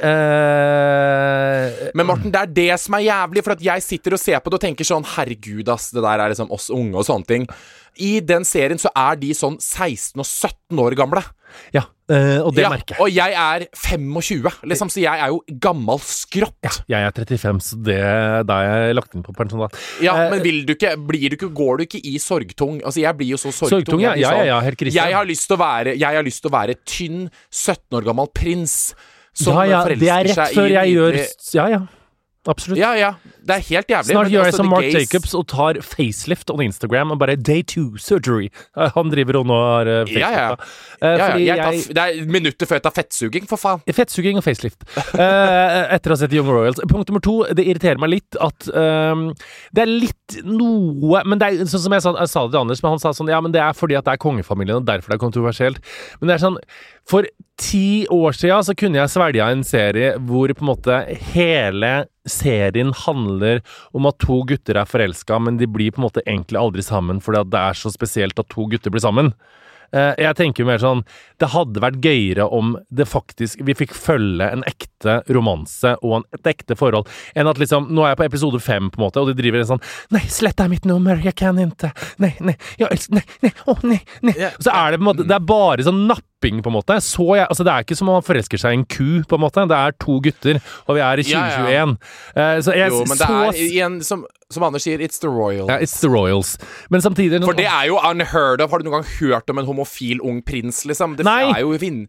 Uh, men Morten, det er det som er jævlig, for at jeg sitter og ser på det og tenker sånn, herregud, Gud, ass, det der er liksom oss unge og sånne ting. I den serien så er de sånn seksten og sytten år gamle. Ja, øh, og det ja, merker jeg. Og jeg er tjuefem, liksom, så jeg er jo gammel skrått. Ja, jeg er trettifem, så det da er jeg lagt inn på pensjonat. Ja, eh, men vil du ikke, blir du ikke, går du ikke i sorgtung? Altså, jeg blir jo så sorgtung. Sorgtung, ja, ja, ja, ja, helt Christian. Jeg har lyst til å være, jeg har lyst til å være tynn, sytten år gammel prins, som ja, ja, forelsker seg i... Ja, det er rett før jeg gjør... Ja, ja. Absolutt. Ja, ja. Det er helt jævlig. Snart gjør jeg altså, som Mark gays... Jacobs og tar facelift on Instagram og bare day two surgery. Han driver og nå har uh, facelift. Ja, ja. Uh, ja, ja. Jeg tar, jeg... Det er minutter før jeg tar fettsuging, for faen. Fettsuging og facelift. uh, etter å ha sett Young Royals. Punkt nummer to, det irriterer meg litt at um, det er litt noe, men det er sånn som jeg sa, jeg sa det til Anders, men han sa sånn, ja, men det er fordi at det er kongefamilien, og derfor det er kontroversielt. Men det er sånn, for ti år siden så kunne jeg svelge en serie hvor på en måte hele serien handler om at to gutter er forelsket, men de blir på en måte egentlig aldri sammen, fordi at det er så spesielt at to gutter blir sammen. Jeg tenker mer sånn, det hadde vært gøyere om det faktisk, vi fikk følge en ekte romanse og en, et ekte forhold, enn at liksom, nå er jeg på episode fem på en måte, og de driver en sånn, nei, slett er mitt nummer, jeg kan ikke, nei, nei, jeg elsker, nei, nei, å, nei, nei, så er det på en måte, det er bare sånn napping på en måte, så jeg, altså det er ikke som om man forelsker seg i en ku på en måte, det er to gutter, og vi er i tjue tjueen. Ja, ja. Så jeg, jo, men det så, er igjen, som, som Anders sier, it's the royals. Ja, it's the royals. Men samtidig... For det er jo unheard of. Har du noen gang hørt om en homofil ung prins, liksom? Det Nei. er jo vinn...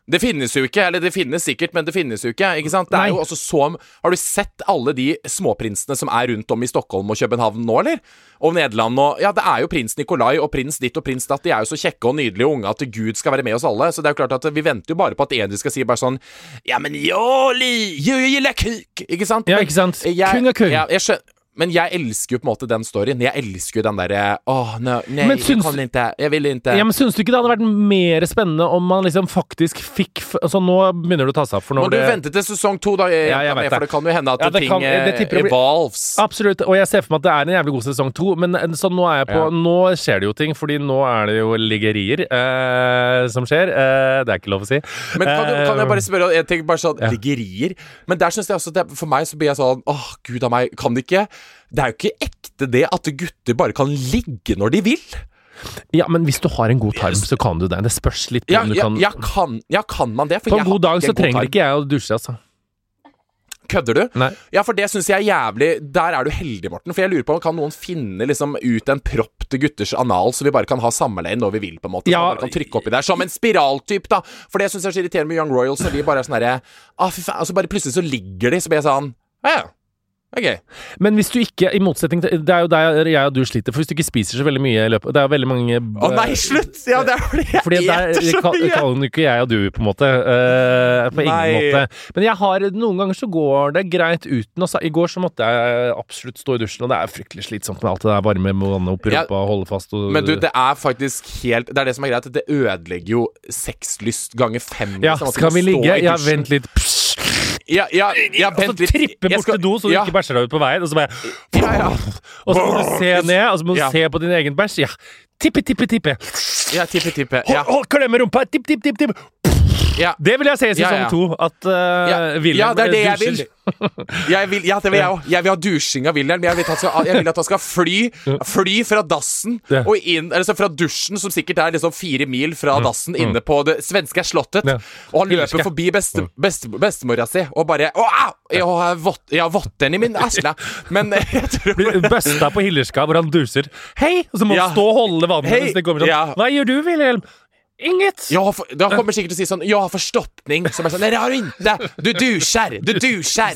Det finnes jo ikke, eller det finnes sikkert, men det finnes jo ikke, ikke sant? Det er Nei. jo også så... Har du sett alle de småprinsene som er rundt om i Stockholm og København nå, eller? Og Nederland og... Ja, det er jo prins Nikolai og prins ditt og prins datt. De er jo så kjekke og nydelige unge at Gud skal være med oss alle. Så det er jo klart at vi venter jo bare på at en de skal si bare sånn Ja, men joli, jeg gillar kuk, ikke sant? Ja, Men ikke sant? jeg- Kung er kung. Ja, jeg skjønner. Men jeg elsker jo på en måte den storyen. Jeg elsker jo den derre Åh, nei, nei Men jeg syns- kan ikke. Jeg vil ikke. Ja, men Syns du ikke det hadde vært mer spennende om man liksom faktisk fikk f Altså, nå begynner det å ta seg opp, for nå Må du det... vente til sesong to, da? Jeg, Ja, jeg vet for det. det kan jo hende at Ja, det ting kan- det eh, tipper jeg blir- evolves. Absolutt, og jeg ser for meg at det er en jævlig god sesong to, men så nå er jeg på Ja. Nå skjer det jo ting, fordi nå er det jo liggerier eh, som skjer. Eh, det er ikke lov å si. Men kan, du, kan jeg bare Eh, spørre Jeg tenker bare sånn Ja. liggerier. Men der synes jeg også det, For meg så blir jeg sånn Åh, gud av meg, kan det ikke Det er jo ikke ekte det at gutter bare kan ligge når de vil. Ja, men hvis du har en god tarm, så kan du det. Det spørs litt Ja, om du ja, kan ja, kan, ja, kan man det? For På jeg en god har dag så god trenger tarm. ikke jeg å dusje, altså. Kødder du? Nei. Ja, for det synes jeg er jævlig Der er du heldig, Morten. For jeg lurer på, kan noen finne liksom ut en propp til gutters anal, så vi bare kan ha samleie når vi vil, på en måte? Så Ja. man bare kan trykke oppi der. Som en spiraltyp, da. For det synes jeg er så irriterende med Young Royals, når de bare er sånn herre ah, fy faen. Og så bare plutselig så ligger de, så blir jeg sånn Ja, ja. Ok. Men hvis du ikke, i motsetning til Det er jo der jeg og du sliter, for hvis du ikke spiser så veldig mye i løpet Det er jo veldig mange Å nei, slutt! Ja, det er fordi jeg Fordi der eter så kan, mye. kan jo ikke jeg og du, på en måte. eh, på Nei. ingen måte. Men jeg har noen ganger så går det greit uten. Altså, I går så måtte jeg absolutt stå i dusjen, og det er fryktelig slitsomt med alt det der varme med vannet opp i Ja. rumpa og holde fast og Men du, det er faktisk helt Det er det som er greit. Det ødelegger jo sexlyst ganger fem. Ja, liksom, at du skal må vi stå ligge? i Ja, dusjen. vent litt. Psst. Ja, ja, ja, Og så vent litt. trippe Jeg bort skal- til do, så du ja. ikke bæsjer deg ut på veien. Og så bare Ja, ja. Og så må du se ned, og så må du Ja. se på din egen bæsj. Ja. Tippe, tippe, tippe. Ja, tippe, tippe. Hold, Ja. hold klemme rumpa. Tipp, tipp, tipp, tipp. Ja. Det vil jeg se i sesong Ja, ja. to. At uh, Ja, Wilhelm ja, det er det jeg dusjer. vil. Jeg vil, ja, det vil jeg òg. Jeg vil ha dusjing av Wilhelm. Jeg vil at han skal, jeg vil at han skal fly Fly fra dassen Ja. og inn Eller så fra dusjen, som sikkert er liksom fire mil fra dassen, inne på det svenske slottet. Ja. Og han løper Irske. forbi beste, beste, bestemora si og bare Å, au! Jeg har vått- jeg har votteren i min asle. Men jeg tror Blir bøsta på Hillerska, hvor han duser. Hei! Og så må Ja. han stå og holde vannet Hei! mens det kommer sånn. Ja. Hva gjør du, Wilhelm? Inget! Ja, for, da kommer sikkert til å si sånn Ja, forstoppning. Som er sånn Nei, det har du ikke. Du dusjer. Du dusjer.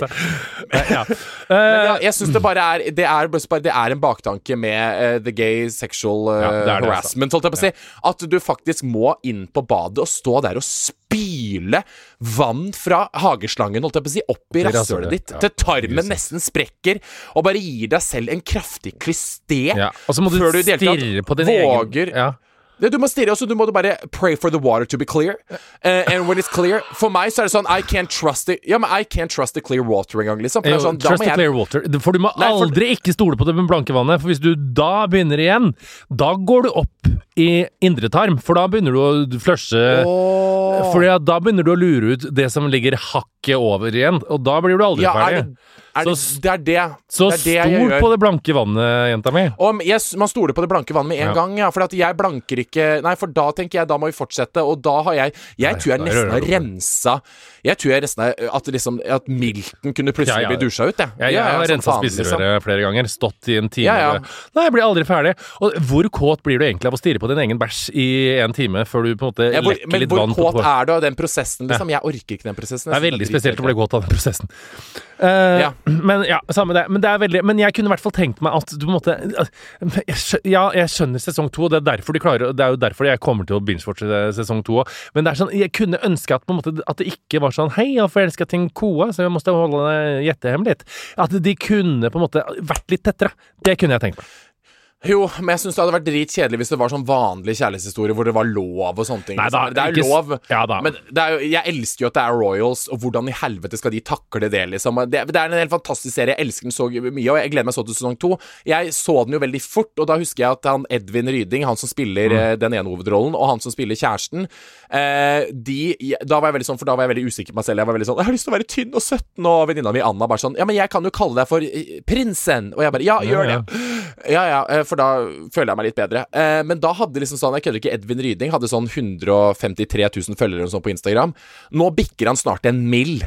Ja. Men ja, Eh, jeg synes det bare er Det er, bare, det er en baktanke med eh, the gay sexual eh, Ja, det er det, harassment, holdt jeg på å si. At du faktisk må inn på badet og stå der og spyle vann fra hageslangen, holdt jeg på å si, opp i I rasshølet, rasshølet ditt, ja. til tarmen Grusomt. nesten sprekker, og bare gir deg selv en kraftig klisté. ja. Og så må du Før du i det hele tatt stirre på din våger- egen ja. Det, du må stirre, og så du må du bare pray for the water to be clear. Uh, and when it's clear For meg så er det sånn I can't trust it Ja, men I can't trust the clear water engang, liksom. For det er sånn, da Trust må the jeg clear water. For du må Nei, for- aldri ikke stole på det med blanke vannet, for hvis du da begynner igjen, da går du opp i indre tarm, for da begynner du å flushe. Åh. For da begynner du å lure ut det som ligger hakket over igjen, og da blir du aldri Ja, er ferdig. det, er det, Så- det er det. Så det er det jeg stol gjør. på det blanke vannet, jenta mi. Om jeg, man stoler på det blanke vannet med en Ja. gang, ja. For at jeg blanker ikke Nei, for da tenker jeg da må vi fortsette, og da har jeg Jeg Nei, tror jeg da nesten gjør har det. rensa Jeg tror jeg nesten har At, liksom, at milten kunne plutselig Ja, ja. bli dusja ut, jeg. Jeg, jeg har som rensa faen, liksom. spiserøret flere ganger, stått i en time Ja, ja. og- Nei, jeg blir aldri ferdig. Og hvor kåt blir du egentlig av å stirre på din egen bæsj i en time, før du på en måte Ja, hvor, lekker men litt hvor vann på kåt er du av den prosessen, liksom? Jeg orker ikke den prosessen. Det er Jeg synes veldig drittkjedelig. spesielt å bli kåt av den prosessen. Eh, Ja. Men ja, samme det. Men det er veldig Men jeg kunne i hvert fall tenkt meg at du på en måte jeg skjø- Ja, jeg skjønner sesong to, og det er derfor de klarer Det er jo derfor jeg kommer til å binge-watche sesong to òg. Men det er sånn Jeg kunne ønske at på en måte At det ikke var sånn Hei, jeg forelska til en koa, så jeg måtte holde det jettehemmelig. At de kunne på en måte vært litt tettere. Det kunne jeg tenkt meg. Jo, men jeg synes det hadde vært dritkjedelig hvis det var sånn vanlig kjærlighetshistorie hvor det var lov og sånne ting. Nei da, liksom. det er jo ikke s- lov, ja da. men det er jo, jeg elsker jo at det er Royals, og hvordan i helvete skal de takle det, liksom. Det, det er en helt fantastisk serie, jeg elsker den så mye, og jeg gleder meg så til sesong to. Jeg så den jo veldig fort, og da husker jeg at han Edvin Ryding, han som spiller Mm. eh, den ene hovedrollen, og han som spiller kjæresten, eh, de, da var jeg veldig sånn, for da var jeg veldig usikker på meg selv, jeg var veldig sånn, jeg har lyst til å være tynn og sytten, og venninna mi Anna bare sånn, ja, men jeg kan jo kalle deg for eh, prinsen, og jeg bare, ja, gjør Ja, det. Ja, ja, eh, for da føler jeg meg litt bedre. Eh, men da hadde liksom sånn, jeg kødder ikke, Edvin Ryding hadde sånn hundre og femtitre tusen følgere og sånn på Instagram. Nå bikker han snart en mill.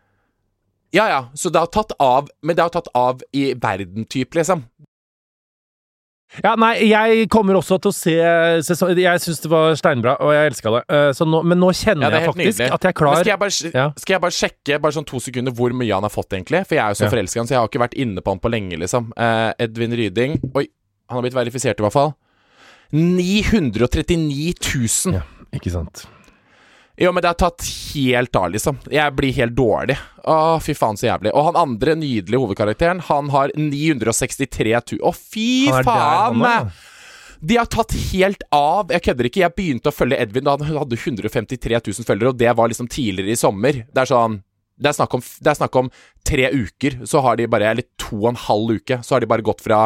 Ja, ja, så det har tatt av, men det har tatt av i verden typ, liksom. Ja, nei, jeg kommer også til å se sesong, jeg synes det var steinbra, og jeg elsket det. Uh, så nå, men nå kjenner ja, jeg faktisk nydelig. At jeg er klar. Men skal jeg, bare, ja. skal jeg bare sjekke bare sånn to sekunder hvor mye han har fått, egentlig? For jeg er jo så ja. forelsket han, så jeg har ikke vært inne på han på lenge, liksom. Uh, Edvin Ryding. Oi, han har blitt verifisert i hvert fall. ni hundre og trettini tusen. Ja, ikke sant. Jo, men det har tatt helt av, liksom. Jeg blir helt dårlig. Å, fy faen, så jævlig. Og han andre nydelige hovedkarakteren, han har ni hundre og sekstitre tusen. Å, fy faen! De har tatt helt av. Jeg kødder ikke. Jeg begynte å følge Edvin da han hadde hundre og femtitre tusen følgere, og det var liksom tidligere i sommer. Det er sånn Det er snakk om, det er snakk om tre uker, så har de bare Eller to og en halv uke, så har de bare gått fra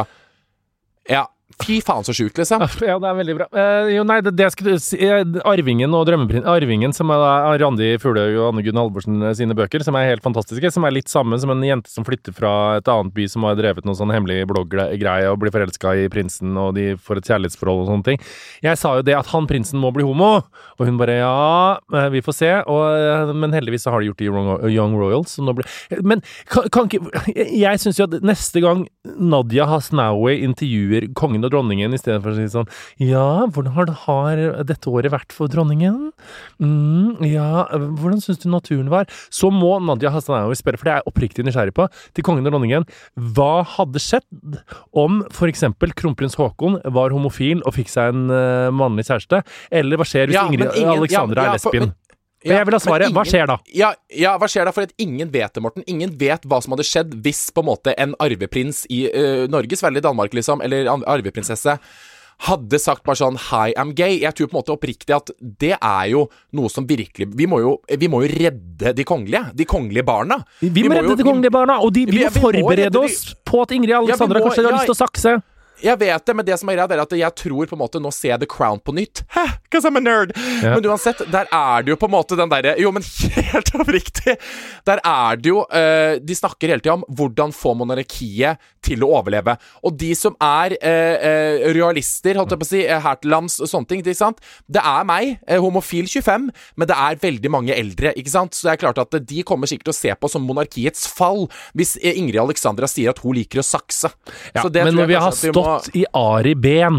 Ja Fy faen så sjukt, liksom. Ja, det er veldig bra. Uh, jo, nei, det, det jeg skulle si Arvingen og Drømmeprins Arvingen, som er Randi Fuglehaug og Anne Gunn Halvorsen sine bøker, som er helt fantastiske, som er litt samme som en jente som flytter fra et annet by som har drevet noen sånn hemmelig blogggreie og blir forelsket i prinsen, og de får et kjærlighetsforhold og sånne ting. Jeg sa jo det at han prinsen må bli homo, og hun bare, ja, vi får se, og, men heldigvis så har de gjort det i Young Royals, så nå blir, men kan, kan ikke, jeg synes jo at neste gang Nadia Hasnaoui intervjuer kongen og dronningen, i stedet for å si sånn, ja, hvordan har, har dette året vært for dronningen? Mm, ja, hvordan synes du naturen var? Så må Nadia Hasnaoui spørre, for det er jeg oppriktig nysgjerrig på, til kongen og dronningen, hva hadde skjedd om for eksempel kronprins Håkon var homofil og fikk seg en uh, mannlig kjæreste? Eller hva skjer hvis ja, Ingrid ingen, Alexandra ja, ja, er lesbien? For, Ja, jeg vil ha svaret. Ingen, hva skjer da? Ja, ja, hva skjer da? For at ingen vet det, Morten. Ingen vet hva som hadde skjedd hvis på en måte en arveprins i uh, Norges vel i Danmark, liksom, eller arveprinsesse, hadde sagt bare sånn, hi, I'm gay. Jeg tror på en måte oppriktig at det er jo noe som virkelig Vi må jo, vi må jo redde de kongelige. De kongelige barna. Vi, vi må, må redde jo, de kongelige barna, og de, vi, vi må vi forberede må redde, oss på at Ingrid Alexandra ja, må, kanskje har ja, lyst til å sakse. Jeg vet det, men det som er greit er at jeg tror på en måte nå ser jeg The Crown på nytt. Hæ, because I'm a nerd. Ja. Men uansett, der er det jo på en måte den der Jo, men helt oppriktig. Der er det jo uh, De snakker hele tiden om hvordan få monarkiet til å overleve. Og de som er uh, uh, royalister, holdt jeg på å si, her til lands og sånne ting, ikke sant? Det er meg, uh, homofil tjuefem, men det er veldig mange eldre, ikke sant? Så det er klart at de kommer sikkert til å se på som monarkiets fall hvis Ingrid Alexandra sier at hun liker å sakse. Ja, så det men når vi har stått i Ari Ben,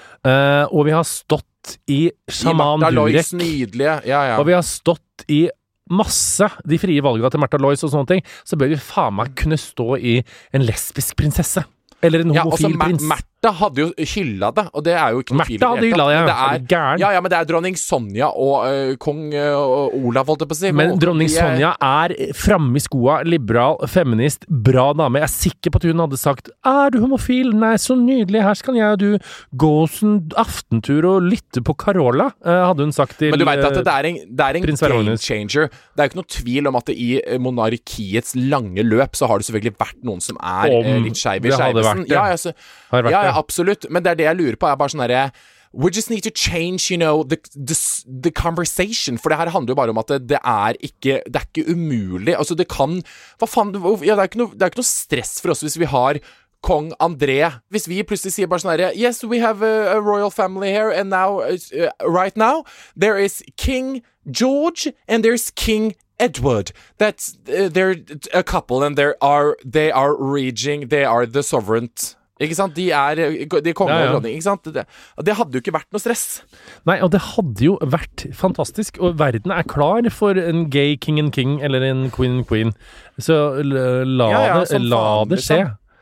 uh, og vi har stått i Shaman Durek, nydelige, ja, ja. og vi har stått i masse de frie valgene til Märtha Lois og sånne ting, så bør vi faen meg kunne stå i en lesbisk prinsesse. Eller en homofil ja, prins. Märtha hadde jo hylla det, og det er jo ikke noe Märtha hadde hylla det, ja. Det er, gæren. Ja, ja, men det er dronning Sonja og uh, kong uh, Olav, holdt jeg på å si. Men dronning er... Sonja er fremme i skoa, liberal, feminist, bra dame. Jeg er sikker på at hun hadde sagt, er du homofil? Nei, så nydelig, her skal jeg og du gå en aftentur og lytte på Carola, uh, hadde hun sagt til Men du vet at det er en, det er en game changer. Det er jo ikke noe tvil om at det i monarkiets lange løp så har det selvfølgelig vært noen som er uh, litt skeiv i skeivelsen. Ja, altså, ja, ja, absolutt. Men det er det jeg lurer på, er bare sånn derre We just need to change, you know, the, the, the conversation. For det her handler jo bare om at det, det er ikke Det er ikke umulig. Altså, det kan Hva faen ja, det, er ikke noe, det er ikke noe stress for oss hvis vi har kong André. Hvis vi plutselig sier bare sånn herre Yes, we have a, a royal family here, and now, uh, right now, there is King George, and there's King Edward. That's uh, they're a couple, and they are they are reaching. They are the sovereign. Ikke sant? De er de konge og dronning. Ikke sant? Det, det hadde jo ikke vært noe stress. Nei, og det hadde jo vært fantastisk. Og verden er klar for en gay king and king eller en queen and queen. Så la, ja, ja, det, la faen, det skje.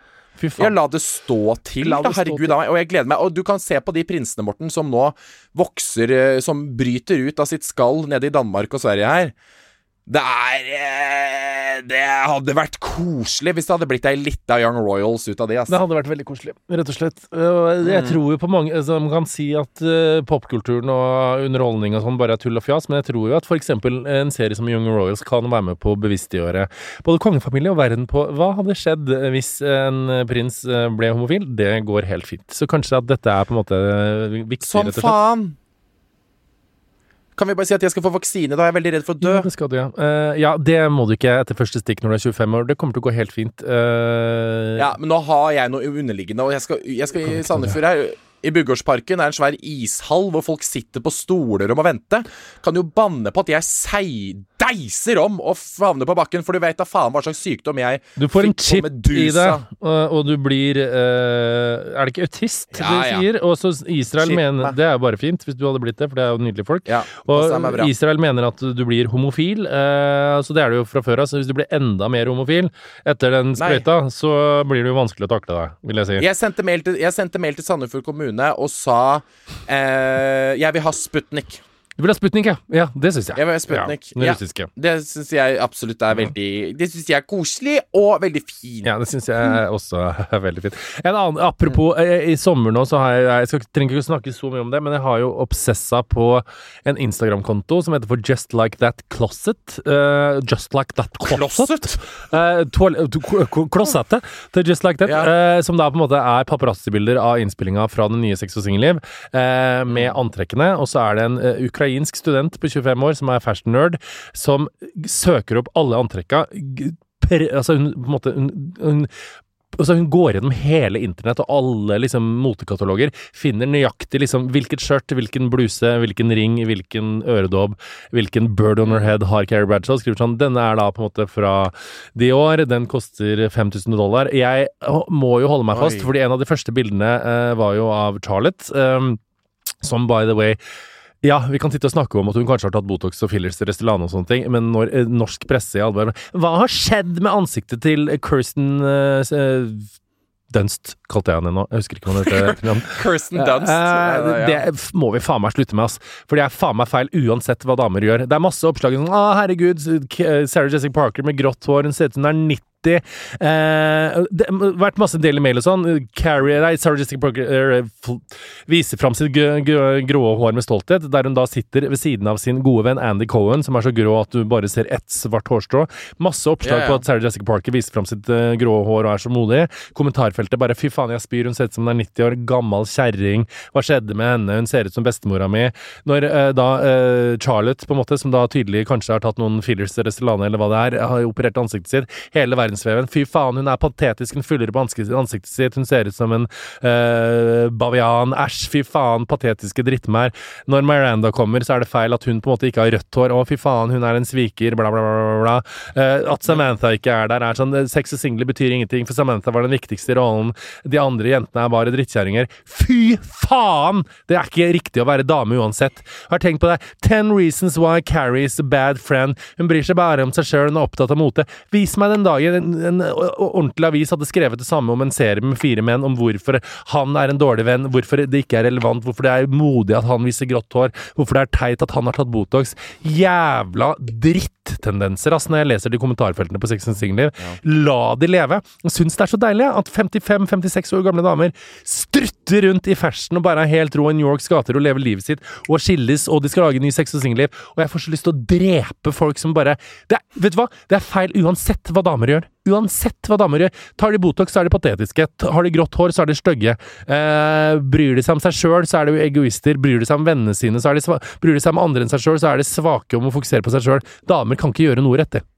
Ja, la det stå til, da, herregud da, og jeg gleder meg, og du kan se på de prinsene, Morten, som nå vokser, som bryter ut av sitt skall nede i Danmark og Sverige her. Det er Det hadde vært koselig hvis det hadde blitt ei lita Young Royals ut av det, ass. Det hadde vært veldig koselig, rett og slett. Jeg tror jo på mange som kan si at uh, popkulturen og underholdning og sånn bare er tull og fjas, men jeg tror jo at for eksempel en serie som Young Royals kan være med på å bevisstgjøre både kongefamilie og verden på hva hadde skjedd hvis en prins ble homofil. Det går helt fint. Så kanskje at dette er på en måte viktig, som rett og slett. Som faen! Kan vi bare si at jeg skal få vaksine, da er jeg veldig redd for å dø. Ja, det skal du, ja. Uh, ja, det må du ikke etter første stikk når du er tjuefem år. Det kommer til å gå helt fint. Uh, ja, men nå har jeg noe underliggende, og jeg skal, jeg skal i Sandefjord her. I Bygårdsparken er en svær ishall hvor folk sitter på stoler og må vente. Kan jo banne på at jeg seideig veiser om og havner på bakken, for du vet da faen hva slags sykdom jeg Du får en fikk på chip i Medusa. det, og, og du blir uh, Er det ikke autist, Ja, de ja. sier? Og så Israel Chip mener meg. Det er jo bare fint hvis du hadde blitt det, for det er jo nydelige folk. Ja, og passer meg bra. Israel mener at du blir homofil, uh, så det er det jo fra før av. Så hvis du blir enda mer homofil etter den Nei. sprøyta, så blir det jo vanskelig å takle deg, vil jeg si. Jeg sendte mail til, jeg sendte mail til Sandefjord kommune og sa eh, jeg vil ha Sputnik. Du vil ha Sputnik, ja? Ja, det syns jeg. Jeg vil ha Sputnik. Ja, det Ja. russiske. Det syns jeg absolutt er veldig Det syns jeg er koselig og veldig fint. Ja, det syns jeg også er veldig fint. En annen, apropos, i, i sommer nå så har jeg Jeg skal, trenger ikke å snakke så mye om det, men jeg har jo obsessa på en Instagram-konto som heter for Just Like That Closet. Uh, Just Like That Closet? Uh, Klossettet til Just Like That. Ja. Uh, som da på en måte er paparazzi-bilder av innspillinga fra det nye Sex og Singelliv, uh, med antrekkene. Og så er det en uh, ukrainsk student på tjuefem år som er fashion nerd, som søker opp alle antrekka. G- Per, altså hun på en måte hun, hun Altså hun går gjennom hele internett og alle liksom motekataloger, finner nøyaktig liksom hvilket skjørt, hvilken bluse, hvilken ring, hvilken øredobb, hvilken bird on her head har Carrie Bradshaw, skriver sånn, denne er da på en måte fra de år, den koster fem tusen dollar. Jeg må jo holde meg fast, Oi. fordi en av de første bildene uh, var jo av Charlotte, um, som by the way ja, vi kan sitte og snakke om at hun kanskje har tatt Botox og fillers til Restylane og sånne ting, men når eh, norsk presse i alvor Hva har skjedd med ansiktet til Kirsten eh, Dunst, kalte jeg henne nå. Jeg husker ikke hva hun heter. Kirsten Dunst. Eh, Ja, ja. det f- må vi faen meg slutte med, ass. For det er faen meg feil uansett hva damer gjør. Det er masse oppslag sånn, ah, herregud, K- Sarah Jessica Parker med grått hår, hun ser ut som hun er nitti. Eh, det har vært masse del i mail og sånn. Carrie, nei, Sarah Jessica Parker eh, f- viser fram sitt g- g- grå hår med stolthet, der hun da sitter ved siden av sin gode venn Andy Cohen, som er så grå at du bare ser ett svart hårstrå. Masse oppslag Ja, ja. på at Sarah Jessica Parker viser fram sitt eh, grå hår og er så modig. Kommentarfeltet bare fy faen, jeg spyr, hun ser ut som hun er nitti år, gammel kjerring. Hva skjedde med henne? Hun ser ut som bestemora mi. Når eh, da eh, Charlotte, på en måte, som da tydelig kanskje har tatt noen fillers til Restylane eller hva det er, har operert ansiktet sitt, hele verdensveven. Fy faen, hun er patetisk, hun fyller på ansiktet, ansiktet sitt, hun ser ut som en eh, bavian. Æsj, fy faen, patetiske drittmær. Når Miranda kommer, så er det feil at hun på en måte ikke har rødt hår. Å, fy faen, hun er en sviker, bla, bla, bla, bla, bla. Eh, at Samantha ikke er der, er sånn, sex og single betyr ingenting, for Samantha var den viktigste rollen. De andre jentene er bare drittkjerringer. Fy faen! Det er ikke riktig å være dame uansett. Jeg har tenkt på det. Ten reasons why Carrie is a bad friend. Hun bryr seg bare om seg selv, hun er opptatt av mote. Vis meg den dagen en, en ordentlig avis hadde skrevet det samme om en serie med fire menn, om hvorfor han er en dårlig venn, hvorfor det ikke er relevant, hvorfor det er modig at han viser grått hår, hvorfor det er teit at han har tatt Botox. Jævla dritt-tendenser, ass, når jeg leser de kommentarfeltene på Sex and Single-liv. Ja. La de leve. Jeg synes det er så deilig at femtifem til femtiseks år gamle damer strutter rundt i fashion og bare er helt rå i New Yorks gater og lever livet sitt og skilles, og de skal lage ny Sex and Single-liv, og jeg får så lyst til å drepe folk som bare det er, vet du hva? Det er feil uansett hva damer gjør. Uansett hva damer gjør. Tar de Botox, så er de patetiske. Har de grått hår, så er de stygge. Eh, bryr de seg om seg selv, så er de jo egoister. Bryr de seg om vennene sine, så er de sva- bryr de seg om andre enn seg selv, så er de svake om å fokusere på seg selv. Damer kan ikke gjøre noe rett, det.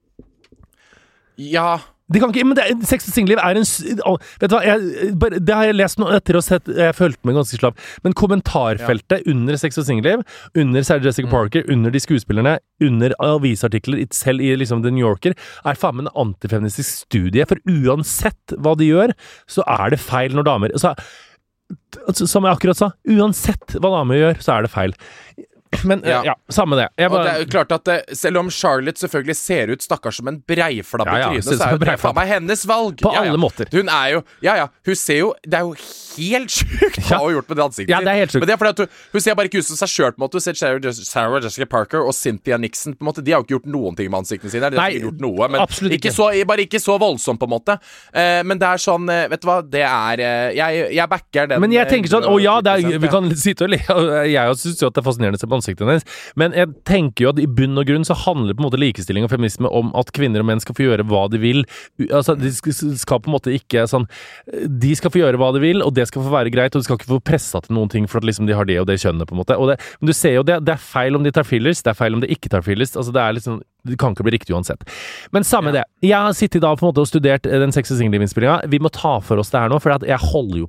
Ja. De kan ikke, men det, er- Sex og singelliv er en s- å, vet du hva, jeg, bare, det har jeg lest nå etter å ha sett. Jeg følte meg ganske slapp. Men kommentarfeltet under Sex og singelliv, under Sarah Jessica Parker, under de skuespillerne, under avisartikler i- selv i liksom The New Yorker, er faen meg en antifeministisk studie. For uansett hva de gjør, så er det feil når damer så, altså, Som jeg akkurat sa, uansett hva damer gjør, så er det feil. Men ja, Ja. ja samme det. Jeg Og det bare, er jo klart at det, selv om Charlotte selvfølgelig ser ut stakkars som en breiflabb i Ja, ja, trynet, ser ut så som er en jo det breiflabb. faen meg hennes valg. På ja, ja. alle måter. Hun er jo Ja, ja. Hun ser jo Det er jo helt sjukt hva Ja. hun har gjort med det ansiktet. Ja, det er helt sjukt. Men det er fordi at hun, hun ser bare ikke ut som seg sjøl, på en måte. Hun ser Sarah, Jes- Sarah Jessica Parker og Cynthia Nixon, på en måte. De har jo ikke gjort noen ting med ansiktene sine. De har Nei, ikke gjort noe, men absolutt ikke. ikke. Så, bare ikke så voldsomt, på en måte. Eh, men det er sånn eh, Vet du hva, det er eh, Jeg, jeg backer den. Men jeg tenker sånn, eh, å ja, det er, ti prosent, vi kan sitte og le, og jeg synes jo at det er fascinerende å se på ansiktet hennes, men jeg tenker jo at i bunn og grunn så handler på en måte likestilling og feminisme om at kvinner og menn skal få gjøre hva de vil. U- Altså, de skal, skal på en måte ikke sånn, de skal få gjøre hva de vil, og det skal få være greit, og de skal ikke få pressa til noen ting for at liksom de har det og det kjønnet, på en måte. Og det, men du ser jo det, det er feil om de tar fillers, det er feil om de ikke tar fillers, altså det er liksom, det kan ikke bli riktig uansett. Men samme det. Jeg har sittet da på en måte og studert eh, den Sex og Single-innspillinga. Vi må ta for oss det her nå, for at jeg holder jo på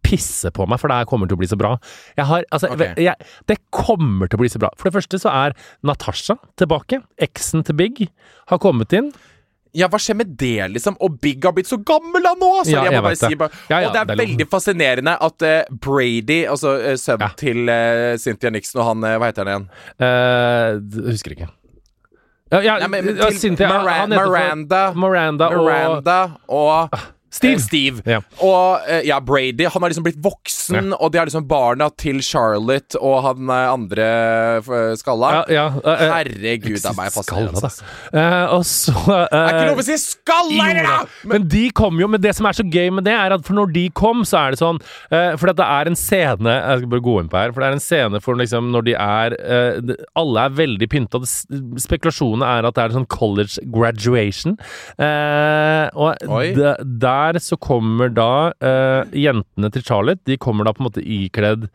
pisse på meg, for det her kommer til å bli så bra. Jeg har, altså, Ok. jeg, det kommer til å bli så bra. For det første så er Natasha tilbake. Eksen til Big har kommet inn. Ja, hva skjer med det, liksom? Og Big har blitt så gammel da nå! Sorry, Ja, jeg jeg må bare vet det. si bare. Ja, ja, Og det er, det er lov. veldig fascinerende at eh, Brady, altså uh, sønnen Ja. til uh, Cynthia Nixon, og han, uh, hva heter han igjen? Uh, husker ikke. Ja, ja, Nei, men, men ja, til Cynthia, Mira- han heter for- Miranda, Miranda og Miranda og Steve. eh, Steve. Ja. Og eh, ja, Brady, han har liksom blitt voksen, og det er liksom barna til Charlotte og han eh, andre eh, skalla. Ja, ja, uh, uh, Herregud, det er meg fascinerende. skalla, da. Altså. Uh, og så uh, Det er ikke lov å si skalla, eller da! Men de kom jo, men det som er så gøy med det, er at for når de kom, så er det sånn uh, For det er en scene Jeg skal bare gå inn på her. For det er en scene for liksom når de er uh, de- Alle er veldig pynta. Spekulasjonen er at det er sånn college graduation. Uh, og Oi. d- der så kommer da uh, jentene til Charlotte. De kommer da på en måte ikledd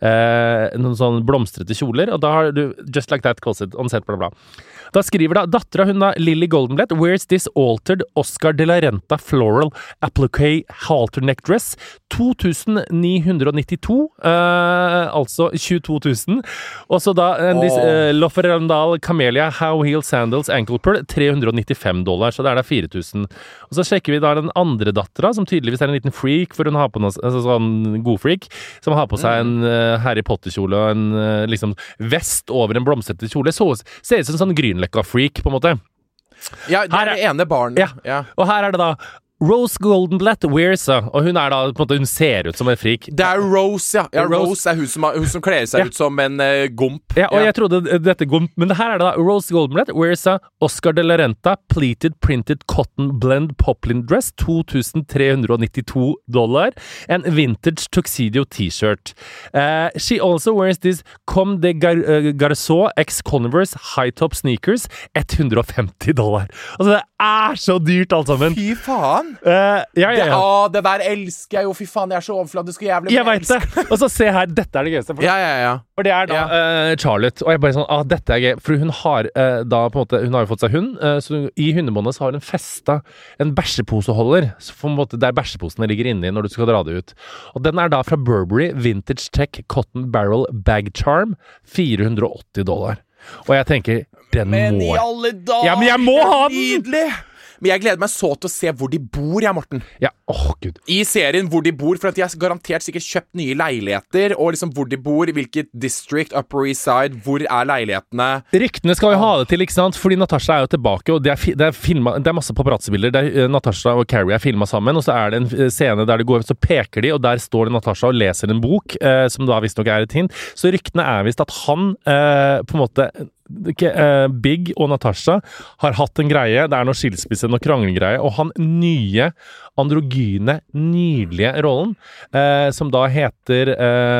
uh, noen sånn blomstrete kjoler, og da har du Just Like That Closet on set, bla, bla. Da skriver da dattera hun da, Lily Goldenblatt, Where's this altered Oscar de la Renta floral applique halter neck dress? to tusen ni hundre nittito, eh, altså tjueto tusen. Og så da en dis, Åh. eh, Loferandal Camellia How Heel Sandals Ankle Pearl, tre hundre nittifem dollar, så det er da fire tusen. Og så sjekker vi da den andre dattera, som tydeligvis er en liten freak, for hun har på noe altså sånn god freak, som har på seg en eh, Harry Potter-kjole og en eh, liksom vest over en blomstrete kjole. Så ser ut som en sånn Grünerløkka-freak, på en måte. Ja, det Her er er- det ene barnet. Ja. Ja. Og her er det da Rose Goldenblatt wears a, og hun er da på en måte, hun ser ut som en freak. Det er Rose, ja. ja Det er Rose. Rose er hun som, har, hun som kler seg Ja. ut som en eh, gomp. Ja, og jeg trodde dette går, men det her er det da Rose Goldenblatt wears a Oscar de la Renta pleated printed cotton blend poplin dress, to tusen tre hundre nittito dollar, en vintage tuxedo t-shirt. Uh, she also wears this Comme des Gar uh, Garçons X Converse high top sneakers, hundre og femti dollar. Altså det er så dyrt alt sammen. Fy faen! Uh, ja, Det, ja, ja. å, det der elsker jeg jo, fy faen, jeg er så overfladisk og jævlig. Jeg men vet det. Og så se her, dette er det gøyeste. For, Ja, ja, ja. for det er da eh, Charlotte. Og jeg bare sånn, ah, dette er gøy. For hun har eh, da på en måte, hun har jo fått seg hund. eh, så i hundemåneden så har hun festa en bæsjeposeholder. Så på en måte der bæsjeposene ligger inni når du skal dra det ut. Og den er da fra Burberry Vintage Tech Cotton Barrel Bag Charm. fire hundre og åtti dollar. Og jeg tenker, den Men må i alle dager! Ja, men jeg må ha den! Nydelig! Men jeg gleder meg så til å se hvor de bor, jeg, Morten. Ja, åh gud. I serien hvor de bor, for at de har garantert sikkert kjøpt nye leiligheter, og liksom hvor de bor, hvilket district, Upper East Side, hvor er leilighetene? Ryktene skal jo ha det til, ikke sant? Fordi Natasha er jo tilbake, og det er, fi- det er, filmet, det er masse paparazzi-bilder der eh, Natasha og Carrie er filmet sammen, og så er det en eh, scene der det går, så peker de, og der står det Natasha og leser en bok, eh, som da visst nok er et hint. Så ryktene er visst at han eh, på en måte ikke, eh, Big og Natasha har hatt en greie, det er noe skilsmisse, noe kranglingreie, og han nye, androgyne, nydelige rollen, eh, som da heter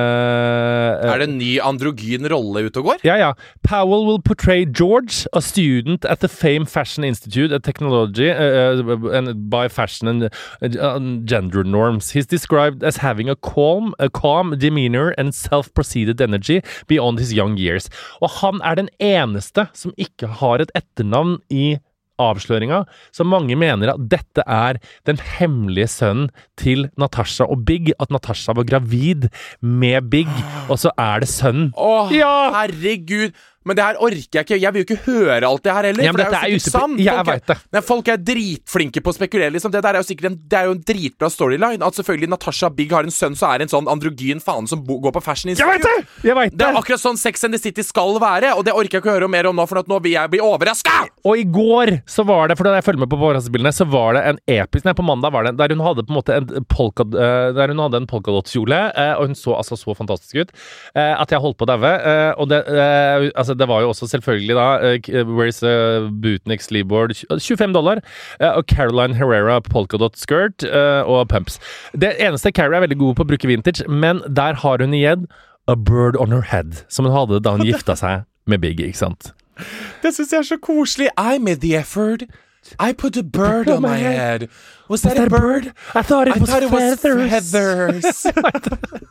eh, Er det en ny androgyn rolle ute og går? Ja, ja. Powell will portray George, a student at the Fame Fashion Institute of Technology uh, uh, and by fashion and uh, gender norms. He's described as having a calm, a calm demeanor and self-proceeded energy beyond his young years. Og han er den eneste som ikke har et etternavn i avsløringa, så mange mener at dette er den hemmelige sønnen til Natasha og Big, at Natasha var gravid med Big, og så er det sønnen. Åh, Ja! herregud. Men det her orker jeg ikke. Jeg vil jo ikke høre alt det her heller. Ja, men for det er jo dette er sikkert ute på- sant. Ja, jeg Folk er- vet det. Nei, folk er dritflinke på å spekulere. Liksom. Det der er jo sikkert en, det er jo en dritbra storyline. At selvfølgelig Natasha Big har en sønn, så er det en sånn androgyn faen som bo, går på Fashion Jeg vet Institute. det! Jeg vet Det det! er akkurat sånn Sex and the City skal være, og det orker jeg ikke høre mer om nå, for at nå vil jeg bli overraska! Og i går så var det, for da jeg følger med på paparazzi-bildene, så var det en episk, nei på mandag var det, der hun hadde på en måte en polka, eh, der hun hadde en polkadottkjole, eh, og hun så altså så fantastisk ut, eh, at jeg holdt på å daue, eh, og det, eh, altså det var jo også selvfølgelig da, eh, Where's uh, Bootnik Sleeveboard, tjuefem dollar, eh, og Caroline Herrera polkadot skirt, eh, og pumps. Det eneste Carrie er veldig god på å bruke vintage, men der har hun igjen a bird on her head, som hun hadde da hun gifta seg med Big, ikke sant? Det syns jeg er så koselig. I made the effort. I put a bird on my head. Was that a bird? I thought it I was thought it was feathers. feathers.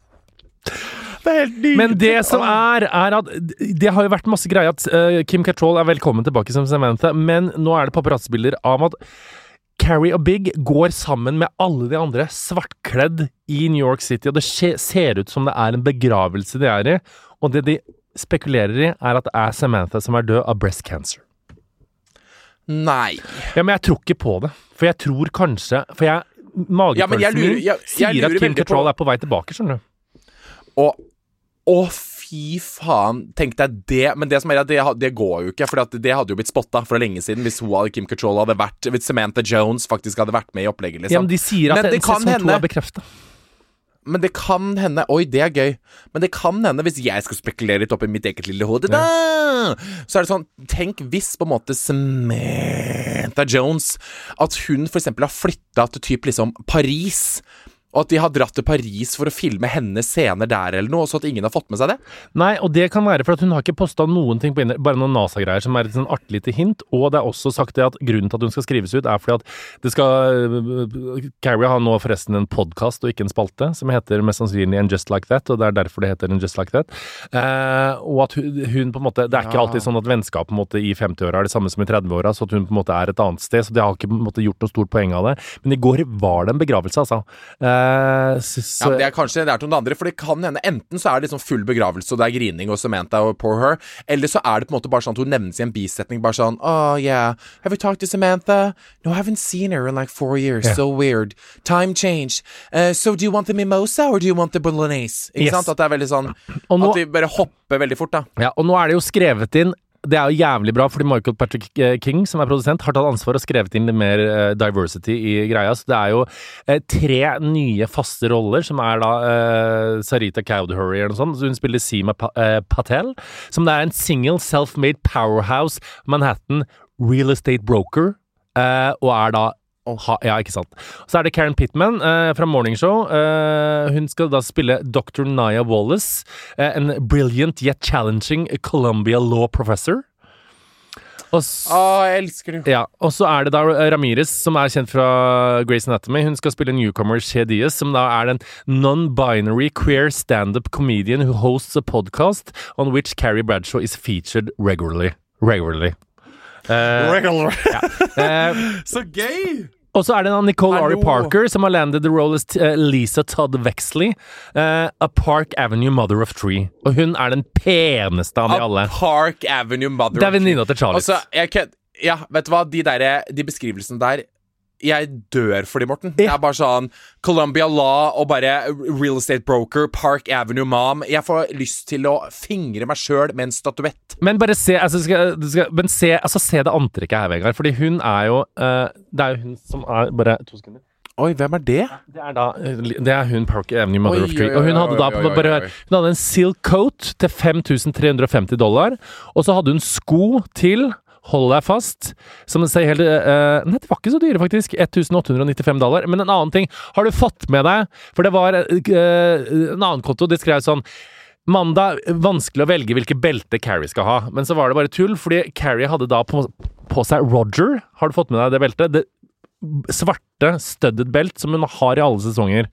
Det er helt nydelig. Men det som er, er at det har jo vært masse greier at uh, Kim Cattrall er velkommen tilbake som Samantha, men nå er det paparazzi-bilder av at Carrie og Big går sammen med alle de andre svartkledd i New York City, og det skje, ser ut som det er en begravelse de er i, og det de spekulerer i er at det er Samantha som er død av breast cancer. Nei. Ja, men jeg tror ikke på det, for jeg tror kanskje, for jeg, magefølelsen ja, lurer, min jeg, jeg sier at Kim Cattrall på... er på vei tilbake, skjønner du? Og, å fy faen, tenk deg det, men det som er at det, det går jo ikke, for det hadde jo blitt spottet for lenge siden hvis hun, Kim Cattrall hadde vært, hvis Samantha Jones faktisk hadde vært med i opplegget, liksom. Ja, men de sier at men det, det kan sesong hende, to er bekreftet. Men det kan hende, oi det er gøy, men det kan hende hvis jeg skal spekulere litt opp i mitt eget lille hode, da, så er det sånn, tenk hvis på en måte Samantha Jones, at hun for eksempel har flyttet til typ liksom Paris, og at de har dratt til Paris for å filme hennes scener der eller noe, så at ingen har fått med seg det. Nei, og det kan være for at hun har ikke postet noen ting på inner, bare noen NASA-greier som er et sånn artig lite hint, og det er også sagt det at grunnen til at hun skal skrives ut er fordi at det skal Carrie har nå forresten en podcast og ikke en spalte, som heter mest sannsynlig en Just Like That, og det er derfor det heter en Just Like That. Eh, og at hun, hun på en måte, det er ikke Ja. alltid sånn at vennskap på en måte i femti-åra er det samme som i tretti-åra, så at hun på en måte er et annet sted, så de har ikke på en måte gjort noe stort poeng av det. Men i går var det en begravelse, altså. Eh, Så, Ja, men det er kanskje det er til noen andre, for det kan hende enten så er det liksom full begravelse og det er grining og Samantha og poor her, eller så er det på en måte bare sånn at hun nevnes i en bisetning, bare sånn, oh yeah, have you talked to Samantha? No, I haven't seen her in like four years, Yeah. so weird. Time change. Uh, so do you want the mimosa or do you want the bolognese? Ikke Yes. sant? At det er veldig sånn, Og nå- at de bare hopper veldig fort da. Ja, og nå er det jo skrevet inn. Det er jo jævlig bra, fordi Michael Patrick King, som er produsent, har tatt ansvar og skrevet inn litt mer uh, diversity i greia. Så det er jo uh, tre nye faste roller, som er da uh, Sarita Cowdery eller noe sånt. Så hun spiller Seema pa uh, Patel, som det er en single self-made powerhouse Manhattan real estate broker, uh, og er da Ha, ja, ikke sant. Så er det Karen Pittman uh, fra Morning Show. Uh, hun skal da spille doktor Nia Wallace, uh, en brilliant yet challenging Columbia law professor. Og s- Åh, jeg elsker det. ja, og så er det da Ramirez, som er kjent fra Grey's Anatomy. Hun skal spille newcomer Shea Diaz, som da er den non-binary queer stand-up comedian who hosts a podcast on which Carrie Bradshaw is featured regularly. Regularly. Uh, Regular. uh, Så gøy! Og så er det en Nicole Hallo. Ari Parker som har landet the role as uh, Lisa Todd Vexley, uh, a Park Avenue mother of three. Og hun er den peneste av de alle. A Park Avenue Mother. Det er venninna til Charlie. Altså, jeg kan, ja, vet du hva, de der, de beskrivelsene der, jeg dør for de, Morten. Det er bare sånn Columbia Law og bare real estate broker, Park Avenue mom. Jeg får lyst til å fingre meg selv med en statuett. Men bare se, altså, skal, du skal, men se, altså, se det antrekket her, Vegard. Fordi hun er jo uh, det er jo hun som er bare To sekunder. Oi, hvem er det? Det er da Det er hun Park Avenue Mother Oi, of Three. oi, Og hun oi, hadde da oi, oi, oi, bare oi. Hun hadde en silk coat til fem tusen tre hundre og femti dollar. Og så hadde hun sko til hold deg fast, som sier helt uh, Nei, det var ikke så dyre faktisk, tusen åtte hundre og nittifem dollar. Men en annen ting, har du fått med deg, for det var uh, en annen konto, de skrev sånn mandag, vanskelig å velge hvilke belte Carrie skal ha, men så var det bare tull, fordi Carrie hadde da på, på seg Roger. Har du fått med deg det beltet? Det svarte studded belt som hun har i alle sesonger.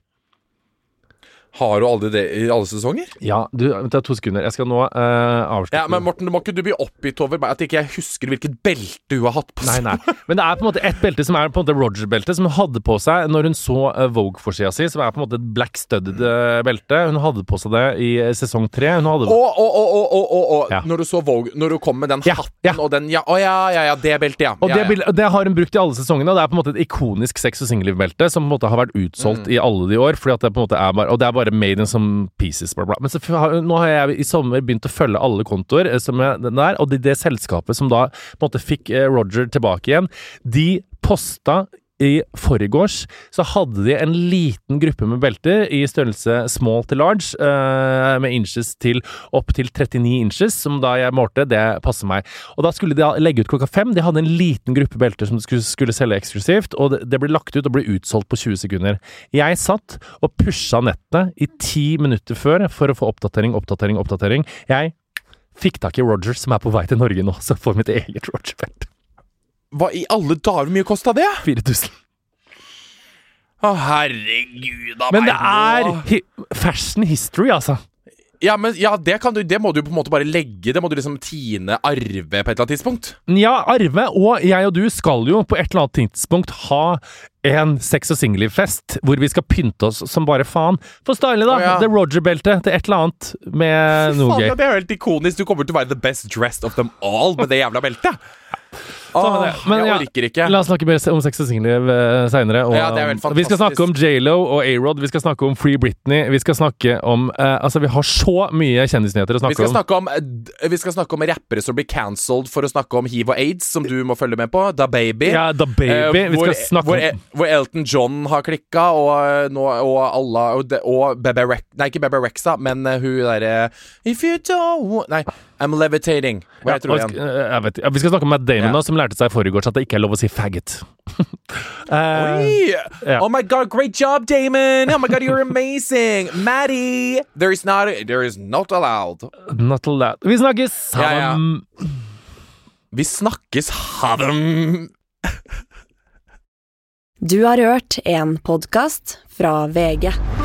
Har du aldri det i alle sesonger? Ja, du, vent da, to sekunder. Jeg skal nå uh, avslutte. Ja, men Morten, må ikke du bli oppgitt over at ikke jeg husker hvilket belte hun har hatt på Nei, seg? nei. Men det er på en måte et belte som er på en måte Roger-belte, som hun hadde på seg når hun så uh, Vogue-forsida si, som er på en måte et black studded uh, belte. Hun hadde på seg det i uh, sesong tre. Hun hadde... Å, å, å, å, å, å, å. Ja. Når du så Vogue, når du kom med den Ja, hatten ja. og den Ja, å ja, ja, ja, det beltet, ja. Og ja, det, ja. bil- det har hun brukt i alle sesongene, og det er på en måte et ikonisk sex- og singelliv-belte som på en måte har vært utsolgt Mm. i alle de år, fordi at det på en måte er bare, og det er bare made in some pieces, bla bla. Men så, har- nå har jeg i sommer begynt å følge alle kontoer eh, som er den der, og det, det selskapet som da på en måte fikk eh, Roger tilbake igjen, de posta i forgårs, så hadde de en liten gruppe med belter i størrelse small til large, eh, med inches til opp til trettini inches, som da jeg målte, det passer meg. Og da skulle de da legge ut klokka fem. De hadde en liten gruppe belter som de skulle, skulle selge eksklusivt, og det, det ble lagt ut og ble utsolgt på tjue sekunder. Jeg satt og pusha nettet i ti minutter før for å få oppdatering, oppdatering, oppdatering. Jeg fikk tak i Roger, som er på vei til Norge nå, så får mitt eget Roger-belte. Hva i alle dager, hvor mye kostet det? fire tusen. Å, herregud av Men det meg er nå. hi fashion history, altså. Ja, men ja, det, kan du, det må du på en måte bare legge. Det må du liksom Tine arve på et eller annet tidspunkt. Ja, Arve og jeg og du skal jo på et eller annet tidspunkt ha en sex- og singelliv-fest hvor vi skal pynte oss som bare faen. For style da, Å, ja. The Roger-beltet til et eller annet med noe Faen, gøy. ja, det er jo helt ikonisk. Du kommer til å være the best dressed of them all med det jævla beltet. Samme det. Åh, Men jeg ja, orker ikke. La oss snakke mer om sex og singelliv uh, senere. Og, Ja, det er jo helt um, vi skal snakke om fantastisk. J-Lo og A-Rod, vi skal snakke om Free Britney, vi skal snakke om uh, Altså, vi har så mye kjendisnyheter å Vi snakke skal om. snakke om eh, Vi skal snakke om rappere som blir cancelled for å snakke om hiv og aids, som du må følge med på. Da Baby. Ja, Da Baby. Eh, vi hvor, skal snakke hvor, om hvor Elton John har klikka, og, eh, nå, og alle Og, de- og Bebe Rex Nei, ikke Bebe Rexa, men eh, hun derre If you don't Nei, I'm levitating. Hva ja, heter hun og igjen? sk- uh, jeg vet, ja, Vi skal snakke om Matt Damon, Ja. da, som lærte seg i forgårs at det ikke er lov å si faggot. uh, Oi! ja. Oh my god, great job, Damon! Oh my god, you're amazing! Maddie! There is not There is not allowed. Not allowed. Vi snakkes! Ha Ja, ja. det. Vi snakkes, ha dem! Du har hørt en podcast fra V G.